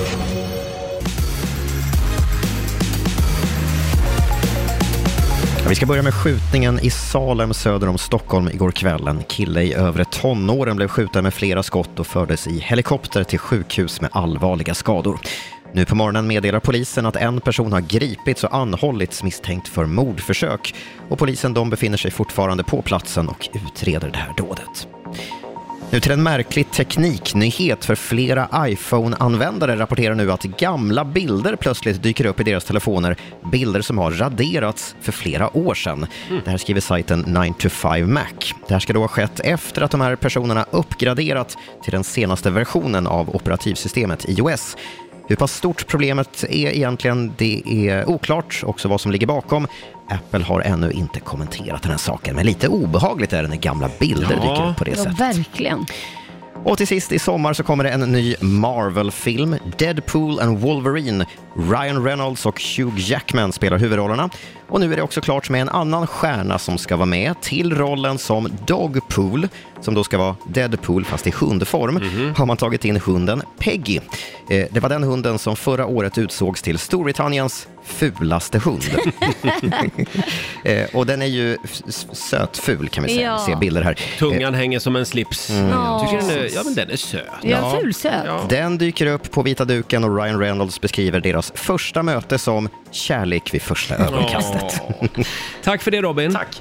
Ja, vi ska börja med skjutningen i Salem söder om Stockholm igår kväll. En kille i övre tonåren blev skjuten med flera skott och fördes i helikopter till sjukhus med allvarliga skador. Nu på morgonen meddelar polisen att en person har gripits och anhållits misstänkt för mordförsök. Och polisen de befinner sig fortfarande på platsen och utreder det här dådet. Nu till en märklig tekniknyhet för flera iPhone-användare rapporterar nu att gamla bilder plötsligt dyker upp i deras telefoner. Bilder som har raderats för flera år sedan. Mm. Det här skriver sajten nine to five Mac. Det här ska då ha skett efter att de här personerna uppgraderat till den senaste versionen av operativsystemet iOS. Hur pass stort problemet är egentligen, det är oklart. Också vad som ligger bakom. Apple har ännu inte kommenterat den här saken. Men lite obehagligt är det när gamla bilder ja. dyker upp på det ja, sättet. Verkligen. Och till sist i sommar så kommer det en ny Marvel-film. Deadpool and Wolverine. Ryan Reynolds och Hugh Jackman spelar huvudrollerna. Och nu är det också klart med en annan stjärna som ska vara med till rollen som Dogpool, som då ska vara Deadpool fast i hundform. Mm-hmm. Har man tagit in hunden Peggy. Eh, det var den hunden som förra året utsågs till Storbritanniens fulaste hund. eh, och den är ju f- sötful kan vi säga. Ja. Se bilder här. Tungan eh. hänger som en slips. Mm. Ja. Tycker den är, ja, men den är söt. Ja, fulsöt. Ja. Den dyker upp på vita duken och Ryan Reynolds beskriver deras första möte som kärlek vid första ögonkastet. Oh. Tack för det, Robin. Tack.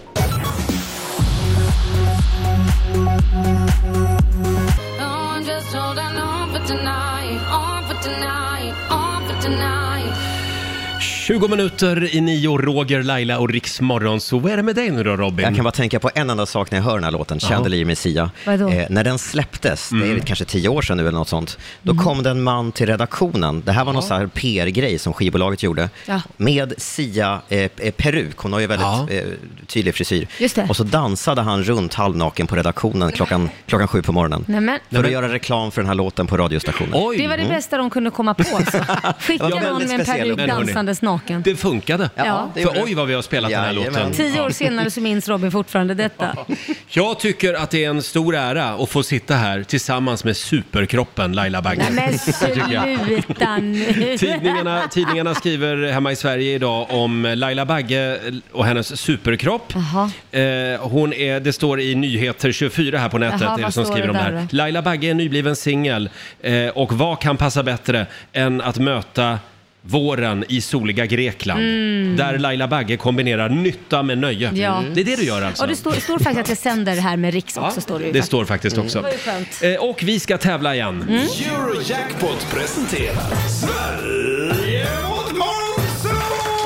tjugo minuter i nio, Roger, Laila och Riks morgon. Så vad är det med dig nu då, Robin? Jag kan bara tänka på en enda sak när jag hör den här låten, Chandelier Messia. Eh, när den släpptes, mm. det är kanske tio år sedan nu eller något sånt, då mm. kom det en man till redaktionen. Det här var ja. någon sån här P R-grej som skivbolaget gjorde. Ja. Med Sia eh, peruk, hon har ju väldigt ja. eh, tydlig frisyr. Just det. Och så dansade han runt halvnaken på redaktionen klockan, klockan sju på morgonen. Nämen. För att göra reklam för den här låten på radiostationen. Oj. Det var det mm. bästa de kunde komma på. Så. Skicka ja, någon med en peruk dansandes naken. Det funkade. Ja. Det För oj vad vi har spelat ja, den här låten. Tio år senare så minns Robin fortfarande detta. Jag tycker att det är en stor ära att få sitta här tillsammans med superkroppen Laila Bagge. Men sluta nu. Tidningarna, tidningarna skriver hemma i Sverige idag om Laila Bagge och hennes superkropp. Eh, hon är, det står i Nyheter tjugofyra här på nätet. Aha, det som skriver om det här. Laila Bagge är nybliven singel. Eh, och vad kan passa bättre än att möta våren i soliga Grekland. Mm. Där Laila Bagge kombinerar nytta med nöje. Ja. Det är det du gör alltså. Och det står, står faktiskt att jag sänder det här med Riks också. Ja, står det, det står faktiskt också. Mm. Eh, och vi ska tävla igen. Mm. Eurojackpot presenterar Sverige mot Morgonzoo!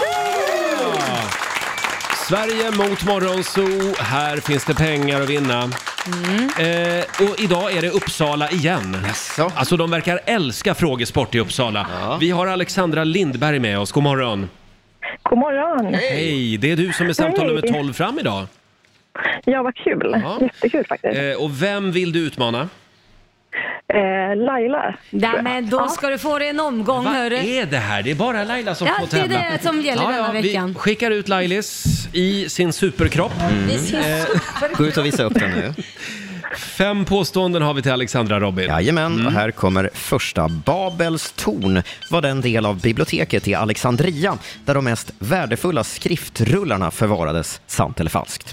Sverige mot Morgonzoo. Här finns det pengar att vinna. Mm. Eh, och idag är det Uppsala igen. Jaså? Alltså de verkar älska frågesport i Uppsala. Ja. Vi har Alexandra Lindberg med oss. God morgon. God morgon. Hej, hey, det är du som är samtal nummer tolv fram idag. Ja, vad kul. Ja. Jättekul faktiskt. Eh, och vem vill du utmana? Eh, Laila. Ja, men då ja. ska du få det en omgång. Vad hörru. är det här? Det är bara Laila som ja, får tävla. Det är det som gäller ja, denna ja, veckan. Vi skickar ut Lailis i sin superkropp. Mm. Eh, Gå ut och visa upp den nu. Fem påståenden har vi till Alexandra, Robin. Jajamän, mm. och här kommer första. Babels torn var den del av biblioteket i Alexandria där de mest värdefulla skriftrullarna förvarades. Sant eller falskt?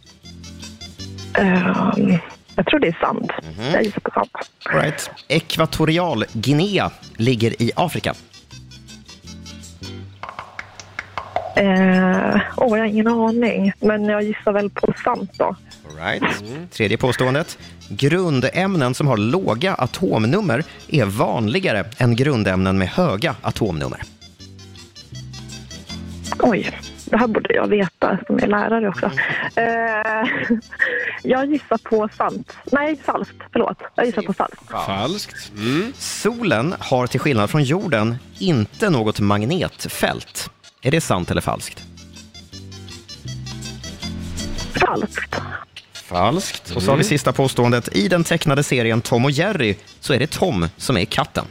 Um, jag tror det är sant. Mm-hmm. Jag gissar på sant. All right. Ekvatorial Guinea ligger i Afrika. Åh, eh, oh, jag har ingen aning. Men jag gissar väl på sant då. All right. Mm. Tredje påståendet. Grundämnen som har låga atomnummer är vanligare än grundämnen med höga atomnummer. Oj, det här borde jag veta som är lärare också. Eh, jag gissar på sant. Nej, falskt. Förlåt. Jag gissar på falskt. Falskt. Mm. Solen har till skillnad från jorden inte något magnetfält. Är det sant eller falskt? Falskt. Falskt. Och så har vi sista påståendet. I den tecknade serien Tom och Jerry så är det Tom som är katten.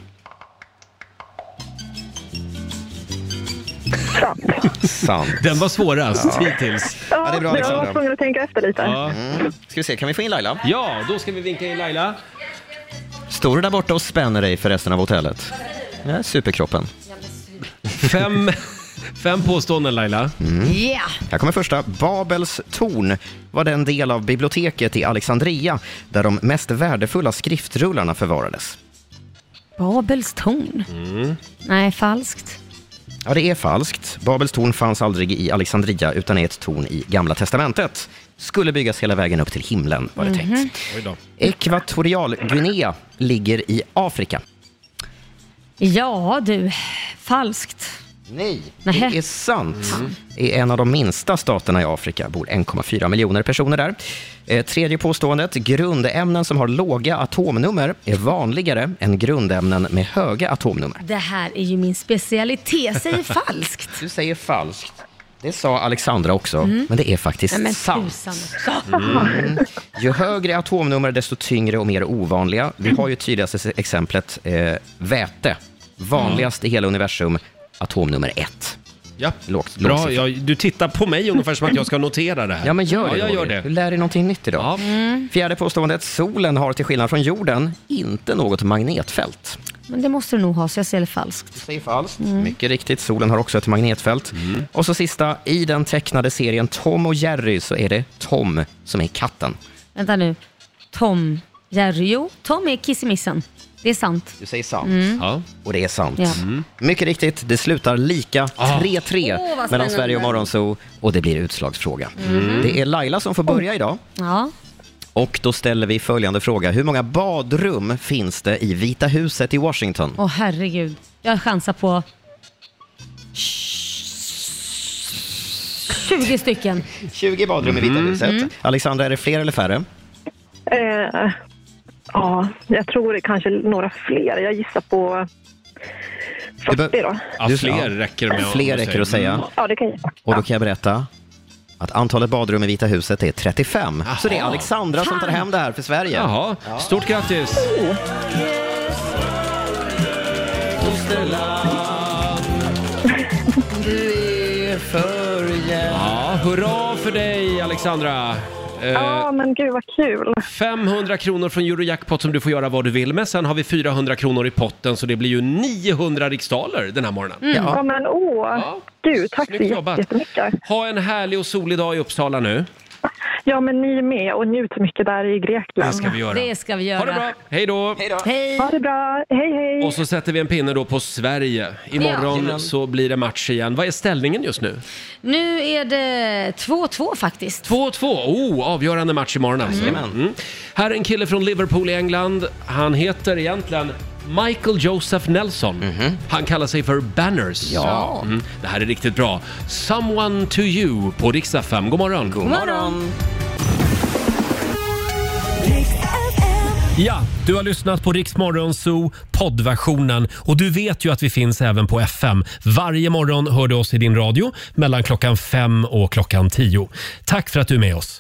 Sant. Sant. Den var svårast ja. hittills. Ja, ja, det är bra, jag var tvungen att tänka efter lite. Ja. Mm. Ska vi se, kan vi få in Laila? Ja, då ska vi vinka in Laila. Står du där borta och spänner dig för resten av hotellet? Ja, superkroppen. Fem... Fem påståenden, Laila. Mm. Yeah. Här kommer första. Babels torn var den del av biblioteket i Alexandria där de mest värdefulla skriftrullarna förvarades. Babels torn? Mm. Nej, falskt. Ja, det är falskt. Babels torn fanns aldrig i Alexandria utan är ett torn i Gamla testamentet. Skulle byggas hela vägen upp till himlen, var det Mhm. tänkt. Ekvatorialguinea ligger i Afrika. Ja du, falskt. Nej, Nähä. det är sant. Det är en av de minsta staterna i Afrika. Bor en komma fyra miljoner personer där. Eh, tredje påståendet. Grundämnen som har låga atomnummer är vanligare än grundämnen med höga atomnummer. Det här är ju min specialitet. Säger falskt. Du säger falskt. Det sa Alexandra också, Mm. men det är faktiskt Nej, men sant. tusan också. Mm. Ju högre atomnummer, desto tyngre och mer ovanliga. Vi har ju tydligaste exemplet eh, väte. Vanligast i hela universum, atomnummer ett. Ja, lågt, bra. lågt Ja, du tittar på mig ungefär som att jag ska notera det här. Ja, men gör ja, det. jag gör Roger. det. Du lär dig någonting nytt idag. Ja. Mm. Fjärde påståendet. Solen har till skillnad från jorden inte något magnetfält. Men det måste du nog ha, så jag säger falskt. Du säger falskt. Mm. Mycket riktigt. Solen har också ett magnetfält. Och så sista. I den tecknade serien Tom och Jerry så är det Tom som är katten. Vänta nu. Tom, Jerry. Jo, Tom är kissemissen. Det är sant. Du säger sant. Mm. Ja. Och det är sant. Ja. Mm. Mycket riktigt, det slutar lika tre tre Åh, vad mellan spännande. Sverige och Morgonzoo och det blir utslagsfråga. Mm. Det är Laila som får börja idag. Ja. Och då ställer vi följande fråga. Hur många badrum finns det i Vita huset i Washington? Åh herregud. Jag chansar på tjugo stycken. tjugo badrum i Vita Mm. huset. Mm. Alexandra, är det fler eller färre? Eh, ja, jag tror det kanske några fler. Jag gissar på fyrtio då. Ja, fler räcker det med att- Fler att räcker säga. att säga. Mm. Ja, det kan jag gissa. Och då kan jag berätta att antalet badrum i Vita huset är trettiofem. Så det är Alexandra som tar hem det här för Sverige. Jaha, stort grattis! Ja, hurra för dig Alexandra! Eh, Ja, men gud vad kul. femhundra kronor från Eurojackpot som du får göra vad du vill med. Sen har vi fyrahundra kronor i potten så det blir ju niohundra riksdaler den här morgonen. Mm. Ja. men åh. Gud, tack så Snyggt jobbat. jättemycket. Ha en härlig och solig dag i Uppsala nu. Ja, men ni är med och njut mycket där i Grekland. Det ska vi göra. Det ska vi göra. Ha det bra, hej då! Hej. Ha det bra, hej hej! Och så sätter vi en pinne då på Sverige. Imorgon Ja. så blir det match igen. Vad är ställningen just nu? Nu är det två två faktiskt. två två, oh, avgörande match imorgon alltså. Mm. Mm. Här är en kille från Liverpool i England. Han heter egentligen Michael Joseph Nelson. Han kallar sig för Banners. Ja. Mm. Det här är riktigt bra. Someone to you på Rix F M. God morgon. God morgon. Ja, du har lyssnat på Rix Morgon Zoo poddversionen och du vet ju att vi finns även på F M. Varje morgon hör du oss i din radio mellan klockan fem och klockan tio. Tack för att du är med oss.